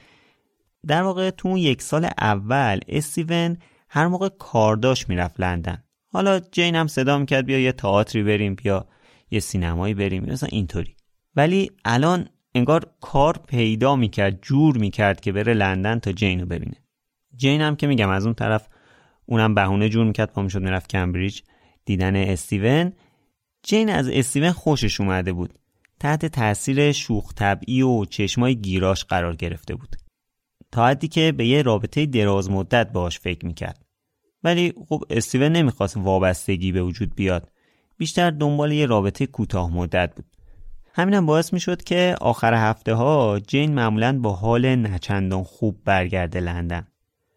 در واقع تو اون 1 سال اول استیون هر موقع کار داشت میرفت لندن. حالا جین هم صدا میکرد بیا یه تئاتری بریم، بیا یه سینمایی بریم، مثلا اینطوری. ولی الان انگار کار پیدا میکرد، جور میکرد که بره لندن تا جینو ببینه. جین هم که میگم از اون طرف اونم بهونه جور میکرد، پا میشد میرفت کمبریج دیدن استیون. جین از استیون خوشش اومده بود، تحت تاثیر شوخ طبعی و چشمای گیراش قرار گرفته بود، تا حدی که به یه رابطه دراز مدت باهاش فکر میکرد. ولی خب استیون نمیخواست وابستگی به وجود بیاد، بیشتر دنبال یه رابطه کوتاه مدت بود. همینم باعث میشد که آخر هفته ها جین معمولاً با حال نچندان خوب برگرده لندن.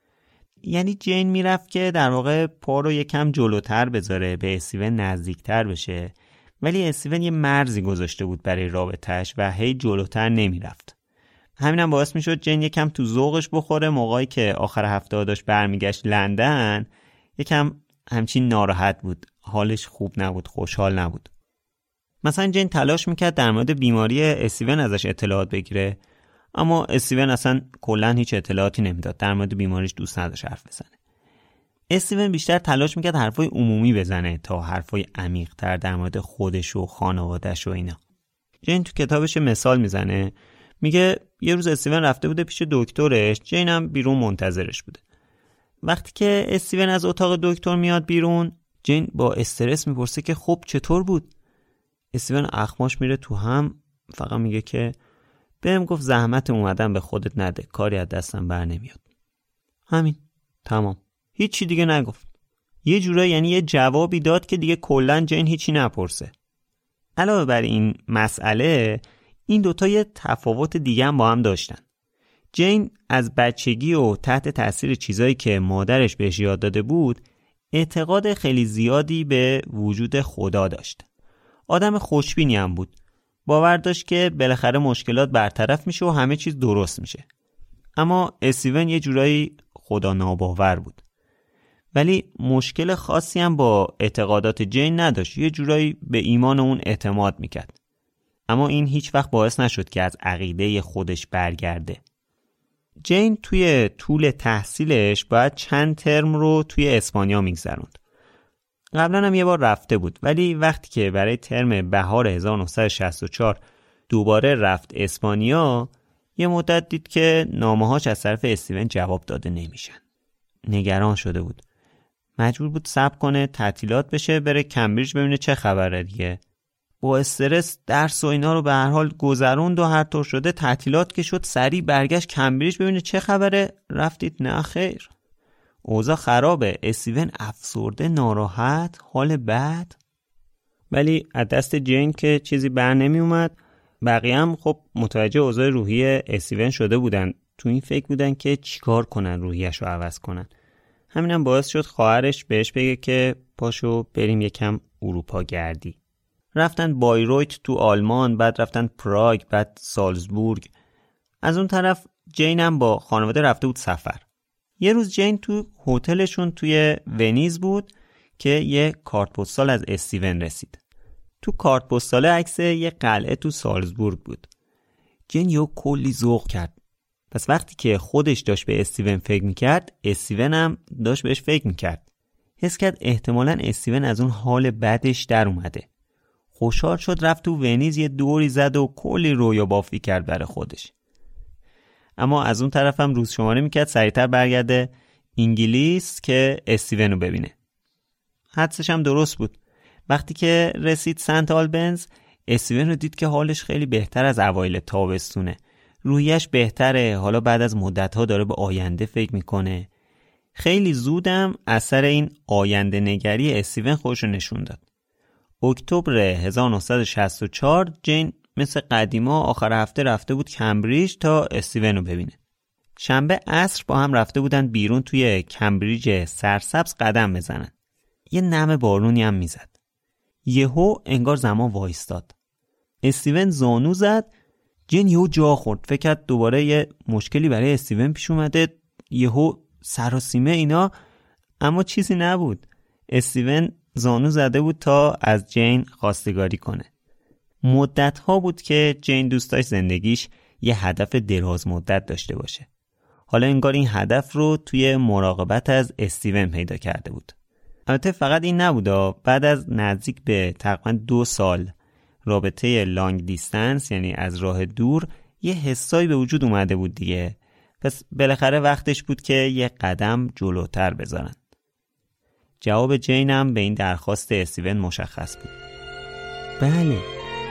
یعنی جین میرفت که در واقع پا رو یکم جلوتر بذاره، به استیون نزدیکتر بشه، ولی استیون یه مرزی گذاشته بود برای رابطه‌اش و هی جلوتر نمیرفت. همینم باعث میشد جین یکم تو ذوقش بخوره. موقعی که آخر هفته ها داشت برمیگشت لندن یکم همچین ناراحت بود، حالش خوب نبود، خوشحال نبود. مثلا جین تلاش میکرد در مورد بیماری استیون ازش اطلاعات بگیره، اما استیون اصلا کلا هیچ اطلاعاتی نمیداد، در مورد بیماریش دوست نداشت حرف بزنه. استیون بیشتر تلاش میکرد حرفای عمومی بزنه تا حرفای عمیق‌تر در مورد خودش و خانواده‌اش و اینا. جین تو کتابش مثال میزنه، میگه یه روز استیون رفته بوده پیش دکترش، جین هم بیرون منتظرش بوده. وقتی که استیون از اتاق دکتر میاد بیرون، جین با استرس میپرسه که خب چطور بود؟ استیون اخماش میره تو هم، فقط میگه که بهم گفت زحمت اومدن به خودت نده، کاری از دستم بر نمیاد. همین، تمام، هیچی دیگه نگفت. یه جورایی یعنی یه جوابی داد که دیگه کلن جین هیچی نپرسه. علاوه بر این مسئله، این دوتا یه تفاوت دیگه هم با هم داشتن. جین از بچگی و تحت تاثیر چیزایی که مادرش بهش یاد داده بود اعتقاد خیلی زیادی به وجود خدا داشت. آدم خوشبینی هم بود، باور داشت که بالاخره مشکلات برطرف میشه و همه چیز درست میشه. اما استیون یه جورایی خدا ناباور بود، ولی مشکل خاصی هم با اعتقادات جین نداشت، یه جورایی به ایمان اون اعتماد میکرد. اما این هیچ وقت باعث نشد که از عقیده خودش برگرده. جین توی طول تحصیلش باید چند ترم رو توی اسپانیا میگذروند. قبلا هم یه بار رفته بود، ولی وقتی که برای ترم بهار 1964 دوباره رفت اسپانیا، یه مدت دید که نامه‌هاش از طرف استیون جواب داده نمیشن. نگران شده بود. مجبور بود صبر کنه تعطیلات بشه بره کمبریج ببینه چه خبره دیگه. با استرس درس و اینا رو به هر حال گذروند و هر طور شده تعطیلات که شد سریع برگشت کمبریج ببینه چه خبره. رفتید نه خیر، اوضاع خرابه، استیون افسرده، ناراحت، حال بد. ولی از دست جین که چیزی بر نمی اومد. بقیه هم خب متوجه اوضاع روحی استیون شده بودن، تو این فکر بودن که چیکار کنن روحیش رو عوض کنن. همینم باعث شد خواهرش بهش بگه که پاشو بریم یکم اروپا گردی. رفتن بایرویت تو آلمان، بعد رفتن پراگ، بعد سالزبورگ. از اون طرف جین هم با خانواده رفته بود سفر. یه روز جین تو هتلشون توی ونیز بود که یه کارت پستال از استیون رسید. تو کارت پستال عکس یه قلعه تو سالزبورگ بود. جین یه کلی ذوق کرد. پس وقتی که خودش داشت به استیون فکر میکرد، استیون هم داشت بهش فکر میکرد. حس کرد احتمالاً استیون از اون حال بدش در اومده. خوشحال شد، رفت تو ونیز یه دوری زد و کلی رویا بافی کرد برای خودش. اما از اون طرف هم روز شماره میکرد سریعتر برگرده انگلیس که استیون رو ببینه. حدسش هم درست بود. وقتی که رسید سنت آلبنز، استیون رو دید که حالش خیلی بهتر از اوایل تابستونه. روحیش بهتره، حالا بعد از مدت‌ها داره به آینده فکر میکنه. خیلی زودم اثر این آینده نگری استیون خودش رو نشون داد. اکتبر 1964 جین مثل قدیما آخر هفته رفته بود کمبریج تا استیون رو ببینه. شنبه عصر با هم رفته بودن بیرون توی کمبریج سرسبز قدم بزنن. یه نم بارونی هم میزد. یهو انگار زمان وایستاد. استیون زانو زد، جین یهو جا خورد. فکر کرد دوباره یه مشکلی برای استیون پیش اومده، یهو سراسیمه اینا، اما چیزی نبود. استیون زانو زده بود تا از جین خواستگاری کنه. مدت‌ها بود که جین دوست داشت زندگیش یه هدف دراز مدت داشته باشه. حالا انگار این هدف رو توی مراقبت از استیون پیدا کرده بود. البته فقط این نبوده. بعد از نزدیک به تقریبا 2 سال رابطه لانگ دیستنس، یعنی از راه دور، یه حسایی به وجود اومده بود دیگه. پس بالاخره وقتش بود که یه قدم جلوتر بذارن. جواب جین هم به این درخواست استیون مشخص بود. بله.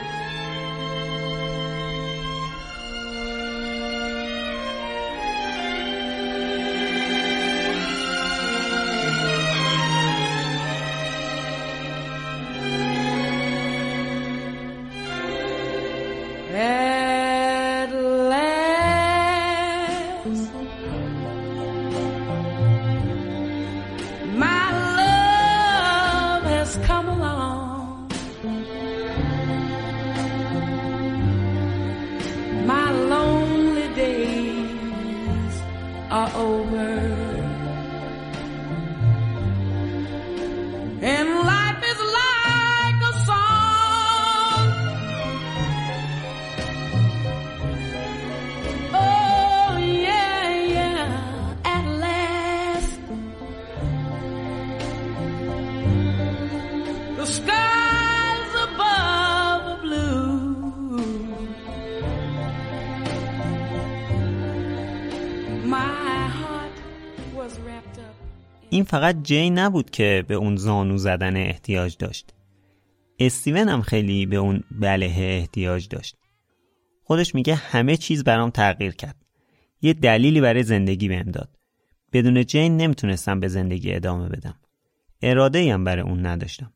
این فقط جین نبود که به اون زانو زدن احتیاج داشت. استیون هم خیلی به اون بلهه احتیاج داشت. خودش میگه همه چیز برام تغییر کرد. یه دلیلی برای زندگی بهم داد. بدون جین نمیتونستم به زندگی ادامه بدم. اراده‌ای هم برای اون نداشتم.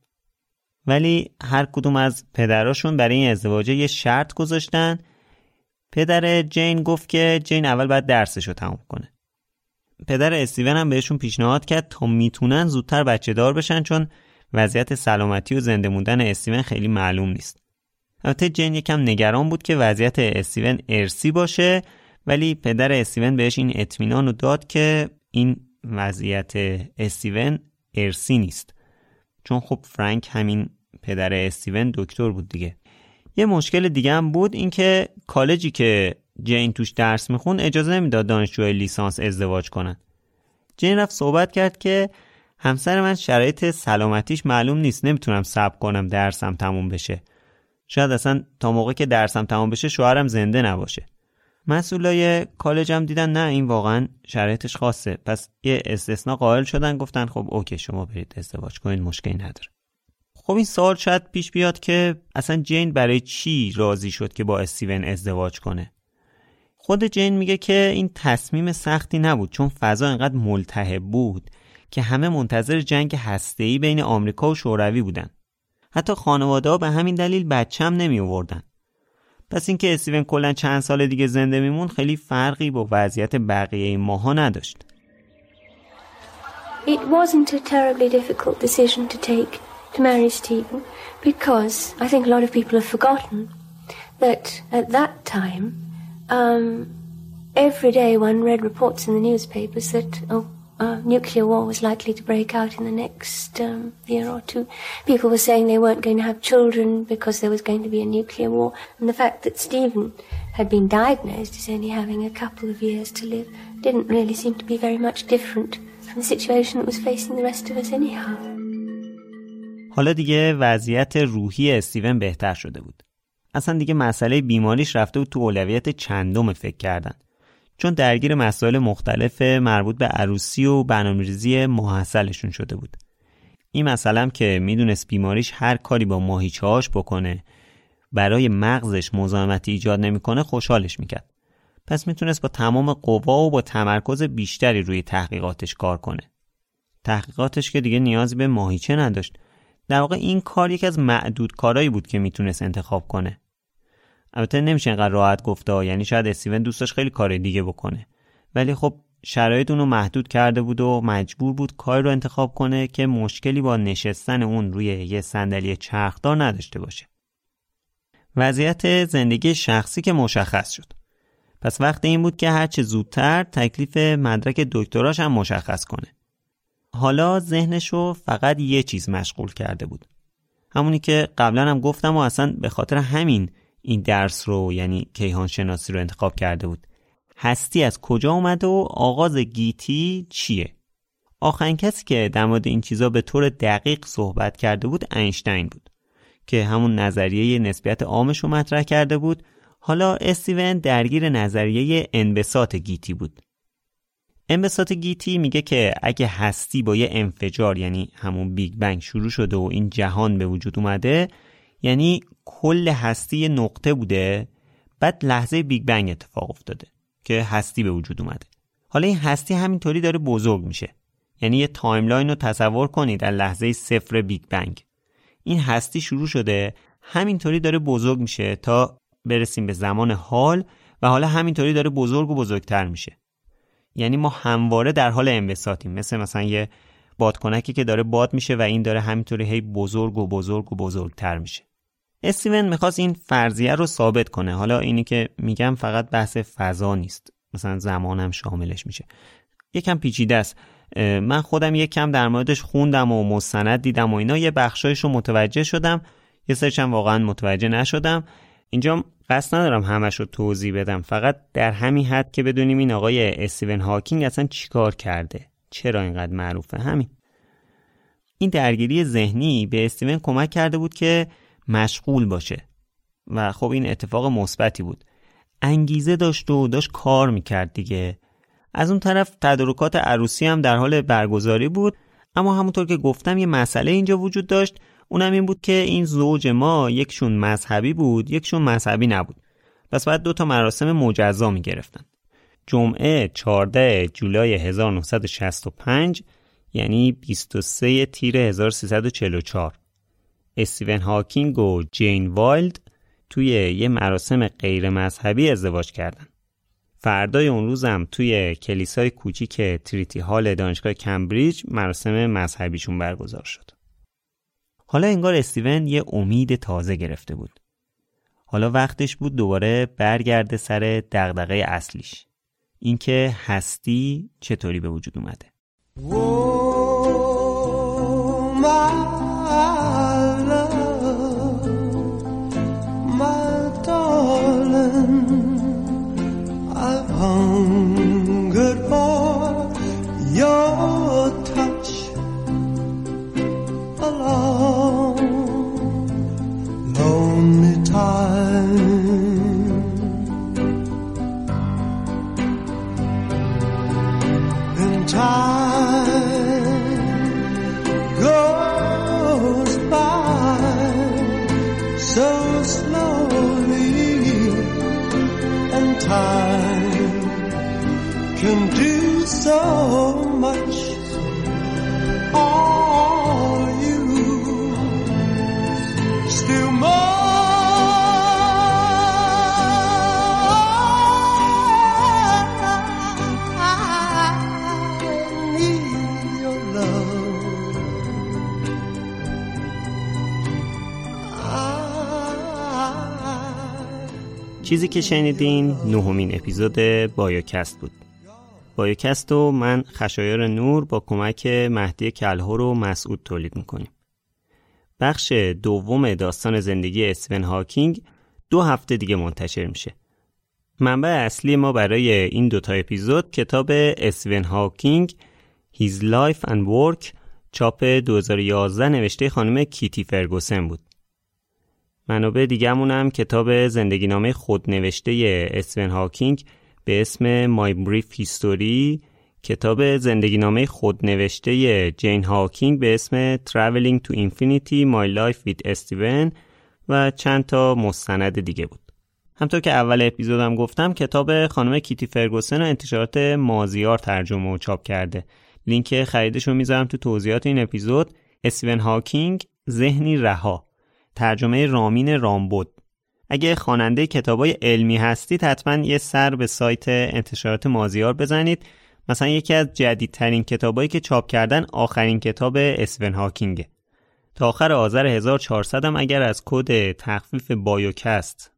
ولی هر کدوم از پدراشون برای این ازدواج یه شرط گذاشتن. پدر جین گفت که جین اول باید درسشو تموم کنه. پدر استیون هم بهشون پیشنهاد کرد تا میتونن زودتر بچه دار بشن، چون وضعیت سلامتی و زنده موندن استیون خیلی معلوم نیست. البته جین یکم نگران بود که وضعیت استیون ارثی باشه، ولی پدر استیون بهش این اطمینان رو داد که این وضعیت استیون ارثی نیست، چون خب فرانک همین پدر استیون دکتر بود دیگه. یه مشکل دیگه هم بود، این که کالجی که جین توش درس میخون اجازه نمیداد دانشجوی لیسانس ازدواج کنن. جین رفت صحبت کرد که همسر من شرایط سلامتیش معلوم نیست، نمیتونم صبر کنم درسم تموم بشه. شاید اصلا تا موقع که درسم تموم بشه شوهرم زنده نباشه. مسئولای کالجم دیدن نه این واقعا شرایطش خاصه، پس یه استثناء قائل شدن، گفتن خب اوکی شما برید ازدواج کنید، مشکلی نداره. خب این سوال شاید پیش بیاد که اصلا جین برای چی راضی شد که با استیون ازدواج کنه. خود جین میگه که این تصمیم سختی نبود، چون فضا انقدر ملتهب بود که همه منتظر جنگ هسته‌ای بین آمریکا و شوروی بودن. حتی خانواده‌ها به همین دلیل بچه هم نمی آوردن. پس اینکه استیون کلاً چند سال دیگه زنده میمون خیلی فرقی با وضعیت بقیه ماها نداشت. It wasn't a terribly difficult decision to take. to marry Stephen because I think a lot of people have forgotten that at that time, every day one read reports in the newspapers that nuclear war was likely to break out in the next year or two. People were saying they weren't going to have children because there was going to be a nuclear war. And the fact that Stephen had been diagnosed as only having a couple of years to live didn't really seem to be very much different from the situation that was facing the rest of us anyhow. حالا دیگه وضعیت روحی استیون بهتر شده بود. اصلا دیگه مسئله بیماریش رفته بود تو اولویت چندم فکر کردن. چون درگیر مسائل مختلف مربوط به عروسی و برنامه‌ریزی ماحصلشون شده بود. این مسئله هم که میدونست بیماریش هر کاری با ماهیچه‌هاش بکنه برای مغزش مزاحمتی ایجاد نمیکنه خوشحالش میکرد. پس میتونست با تمام قوا و با تمرکز بیشتری روی تحقیقاتش کار کنه. تحقیقاتش که دیگه نیازی به ماهیچه نداشت. در واقع این کار یکی از معدود کارهایی بود که میتونست انتخاب کنه. البته نمیشه اینقدر راحت گفته، یعنی شاید استیون دوست داشت خیلی کار دیگه بکنه، ولی خب شرایط اونو محدود کرده بود و مجبور بود کاری رو انتخاب کنه که مشکلی با نشستن اون روی یه صندلی چرخدار نداشته باشه. وضعیت زندگی شخصی که مشخص شد. پس وقت این بود که هرچه زودتر تکلیف مدرک دکتراش هم مشخص کنه. حالا ذهنشو فقط یه چیز مشغول کرده بود. همونی که قبلا هم گفتم و اصلا به خاطر همین این درس رو یعنی کیهان شناسی رو انتخاب کرده بود. هستی از کجا اومده و آغاز گیتی چیه؟ آخرین کسی که در مورد این چیزا به طور دقیق صحبت کرده بود اینشتین بود که همون نظریه نسبیت عامش رو مطرح کرده بود. حالا استیون درگیر نظریه انبساط گیتی بود. انبساط گیتی میگه که اگه هستی با یه انفجار یعنی همون بیگ بنگ شروع شده و این جهان به وجود اومده، یعنی کل هستی نقطه بوده، بعد لحظه بیگ بنگ اتفاق افتاده که هستی به وجود اومده. حالا این هستی همینطوری داره بزرگ میشه. یعنی یه تایملاین رو تصور کنید در لحظه صفر بیگ بنگ. این هستی شروع شده، همینطوری داره بزرگ میشه تا برسیم به زمان حال و حالا همینطوری داره بزرگ و بزرگتر میشه. یعنی ما همواره در حال انبساطیم، مثلا یه بادکنکی که داره باد میشه و این داره همینطوری هی بزرگ و بزرگ و بزرگتر میشه. استیون میخواست این فرضیه رو ثابت کنه. حالا اینی که میگم فقط بحث فضا نیست، مثلا زمان هم شاملش میشه. یکم پیچیده است. من خودم یکم در موردش خوندم و مستند دیدم و اینا، یه بخشایش رو متوجه شدم، یه سرچم واقعا متوجه نشدم. اینجا قصد ندارم همش رو توضیح بدم، فقط در همین حد که بدونیم این آقای استیون هاکینگ اصلا چیکار کرده، چرا اینقدر معروفه. همین این درگیری ذهنی به استیون کمک کرده بود که مشغول باشه و خب این اتفاق مثبتی بود. انگیزه داشت و داشت کار میکرد دیگه. از اون طرف تدارکات عروسی هم در حال برگزاری بود، اما همونطور که گفتم یه مسئله اینجا وجود داشت، اونم این بود که این زوج ما یکشون مذهبی بود یکشون مذهبی نبود. پس باید 2 مراسم مجزا میگرفتن. جمعه 14 جولای 1965 یعنی 23 تیر 1344 استیون هاکینگ و جین وایلد توی یه مراسم غیر مذهبی ازدواج کردن. فردای اون روزم توی کلیسای کوچیک تریتی هال دانشگاه کمبریج مراسم مذهبیشون برگزار شد. حالا انگار استیون یه امید تازه گرفته بود. حالا وقتش بود دوباره برگرده سر دغدغه اصلیش، اینکه هستی چطوری به وجود اومده. Hungered for your touch a long, lonely time. And time goes by so slowly, and time can do so much. Are you still mine? Need your love. چیزی که شنیدین 9مین اپیزود بایوکست بود. بایوکست رو من خشایار نور با کمک مهدی کلهر و مسعود تولید میکنیم. بخش دوم داستان زندگی استیون هاکینگ 2 هفته دیگه منتشر میشه. منبع اصلی ما برای این 2 اپیزود کتاب استیون هاکینگ His Life and Work چاپ 2011 نوشته خانم کیتی فرگوسن بود. منابع دیگه‌مون هم کتاب زندگینامه خودنوشته استیون هاکینگ به اسم My Brief History، کتاب زندگینامه خودنوشته جین هاکینگ به اسم Traveling to Infinity My Life with Steven و چند تا مستند دیگه بود. همطور که اول اپیزودم گفتم کتاب خانم کیتی فرگوسن و انتشارات مازیار ترجمه و چاپ کرده. لینک خریدش رو میذارم تو توضیحات این اپیزود. استیون هاکینگ ذهنی رها، ترجمه رامین رامبد. اگه خواننده کتابای علمی هستید حتما یه سر به سایت انتشارات مازیار بزنید. مثلا یکی از جدیدترین کتابایی که چاپ کردن آخرین کتاب استیون هاکینگه. تا آخر آذر 1400 هم اگر از کد تخفیف بایوکست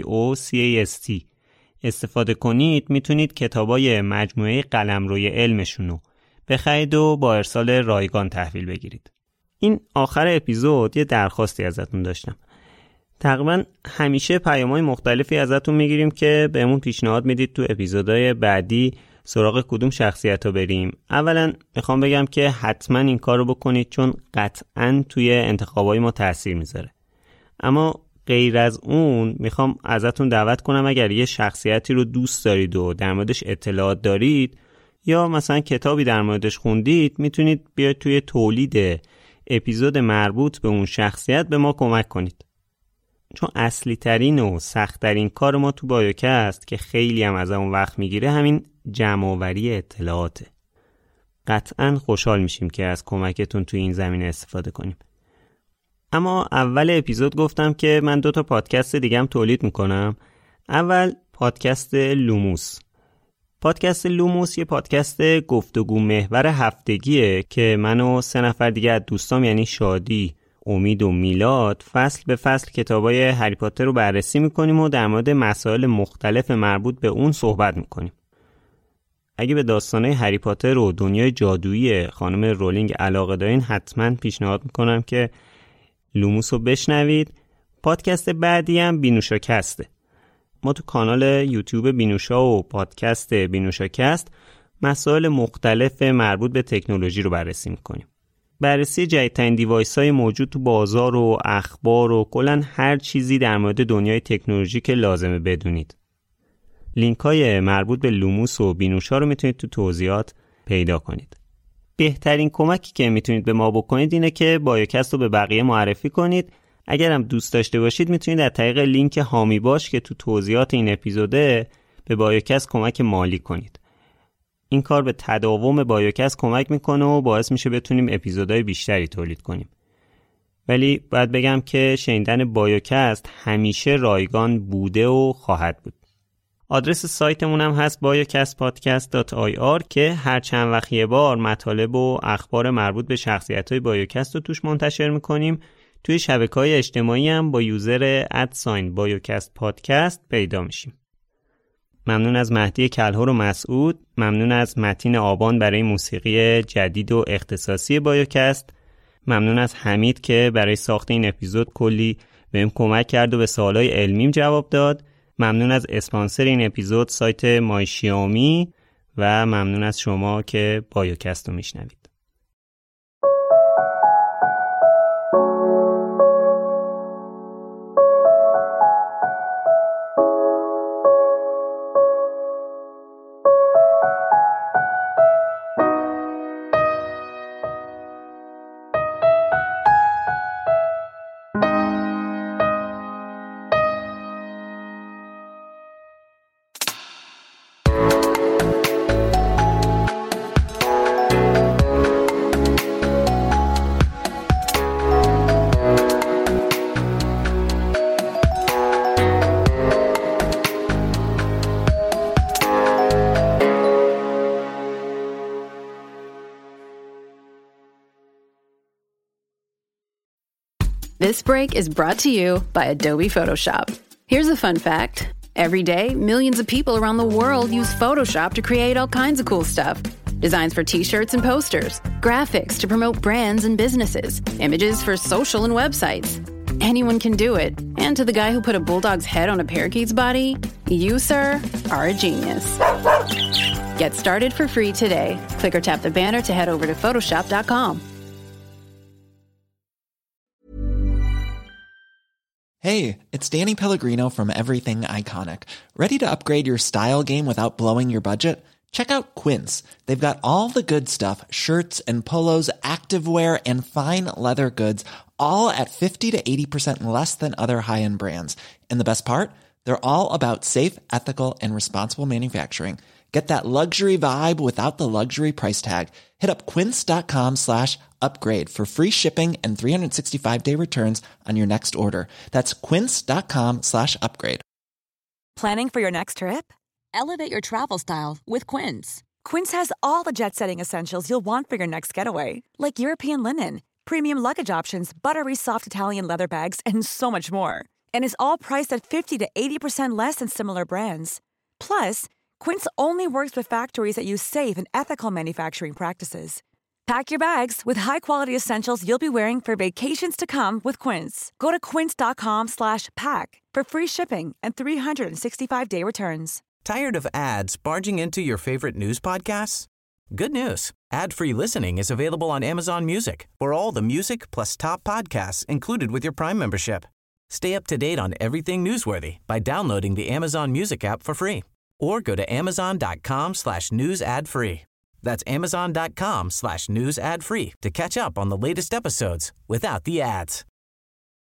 BIOCAST استفاده کنید میتونید کتابای مجموعه قلمروی علمشونو بخرید و با ارسال رایگان تحویل بگیرید. این آخر اپیزود یه درخواستی ازتون داشتم. تقریبا همیشه پیام‌های مختلفی ازتون میگیریم که بهمون پیشنهاد میدید تو اپیزودهای بعدی سراغ کدوم شخصیت‌ها بریم. اولا میخوام بگم که حتما این کارو بکنید چون قطعاً توی انتخابای ما تأثیر میذاره. اما غیر از اون میخوام ازتون دعوت کنم اگر یه شخصیتی رو دوست دارید و در موردش اطلاعات دارید یا مثلا کتابی در موردش خوندید میتونید بیاید توی تولید اپیزود مربوط به اون شخصیت به ما کمک کنید. چون اصلی ترین و سخت ترین کار ما تو بایوکست که خیلی هم از اون وقت میگیره همین جمع‌آوری اطلاعاته. قطعاً خوشحال میشیم که از کمکتون تو این زمینه استفاده کنیم. اما اول اپیزود گفتم که من 2 پادکست دیگه هم تولید میکنم. اول پادکست لوموس. پادکست لوموس یه پادکست گفتگو محور هفتگیه که من و 3 نفر دیگه از دوستام یعنی شادی، امید و میلاد فصل به فصل کتابای هری پاتر رو بررسی میکنیم و در مورد مسائل مختلف مربوط به اون صحبت میکنیم. اگه به داستانهای هری پاتر و دنیای جادویی خانم رولینگ علاقه دارین حتما پیشنهاد میکنم که لوموس رو بشنوید. پادکست بعدی هم بینوشاکسته. ما تو کانال یوتیوب بینوشا و پادکست بینوشاکست مسائل مختلف مربوط به تکنولوژی رو بررسی میکنیم. بررسی جدیدترین دیوایس‌های موجود تو بازار و اخبار و کلاً هر چیزی در مورد دنیای تکنولوژی که لازمه بدونید. لینک‌های مربوط به لوموس و بینوشا رو میتونید تو توضیحات پیدا کنید. بهترین کمکی که میتونید به ما بکنید اینه که بایوکست رو به بقیه معرفی کنید. اگر هم دوست داشته باشید میتونید از طریق لینک هامی باش که تو توضیحات این اپیزوده به بایوکست کمک مالی کنید. این کار به تداوم بایوکست کمک میکنه و باعث میشه بتونیم اپیزودهای بیشتری تولید کنیم. ولی باید بگم که شنیدن بایوکست همیشه رایگان بوده و خواهد بود. آدرس سایتمون هم هست biocastpodcast.ir که هر چند وقت یه بار مطالب و اخبار مربوط به شخصیت‌های بایوکست رو توش منتشر میکنیم. توی شبکه‌های اجتماعی هم با یوزر @biocastpodcast پیدا میشیم. ممنون از مهدی کلهر و مسعود، ممنون از متین آبان برای موسیقی جدید و اختصاصی بایوکست، ممنون از حمید که برای ساخت این اپیزود کلی بهم کمک کرد و به سوالای علمیم جواب داد، ممنون از اسپانسر این اپیزود سایت مایشیامی و ممنون از شما که بایوکست رو میشنوید. This break is brought to you by Adobe Photoshop. Here's a fun fact. Every day, millions of people around the world use Photoshop to create all kinds of cool stuff. Designs for t-shirts and posters, graphics to promote brands and businesses, images for social and websites. Anyone can do it. And to the guy who put a bulldog's head on a parakeet's body, you, sir, are a genius. Get started for free today. Click or tap the banner to head over to Photoshop.com. Hey, it's Danny Pellegrino from Everything Iconic. Ready to upgrade your style game without blowing your budget? Check out Quince. They've got all the good stuff, shirts and polos, activewear, and fine leather goods, all at 50 to 80% less than other high-end brands. And the best part? They're all about safe, ethical, and responsible manufacturing. Get that luxury vibe without the luxury price tag. Hit up quince.com/upgrade for free shipping and 365-day returns on your next order. That's quince.com/upgrade. Planning for your next trip? Elevate your travel style with Quince. Quince has all the jet-setting essentials you'll want for your next getaway, like European linen, premium luggage options, buttery soft Italian leather bags, and so much more. And is all priced at 50 to 80% less than similar brands. Plus, Quince only works with factories that use safe and ethical manufacturing practices. Pack your bags with high-quality essentials you'll be wearing for vacations to come with Quince. Go to quince.com/pack for free shipping and 365-day returns. Tired of ads barging into your favorite news podcasts? Good news. Ad-free listening is available on Amazon Music for all the music plus top podcasts included with your Prime membership. Stay up to date on everything newsworthy by downloading the Amazon Music app for free. Or go to amazon.com/news ad free. That's amazon.com/news ad free to catch up on the latest episodes without the ads.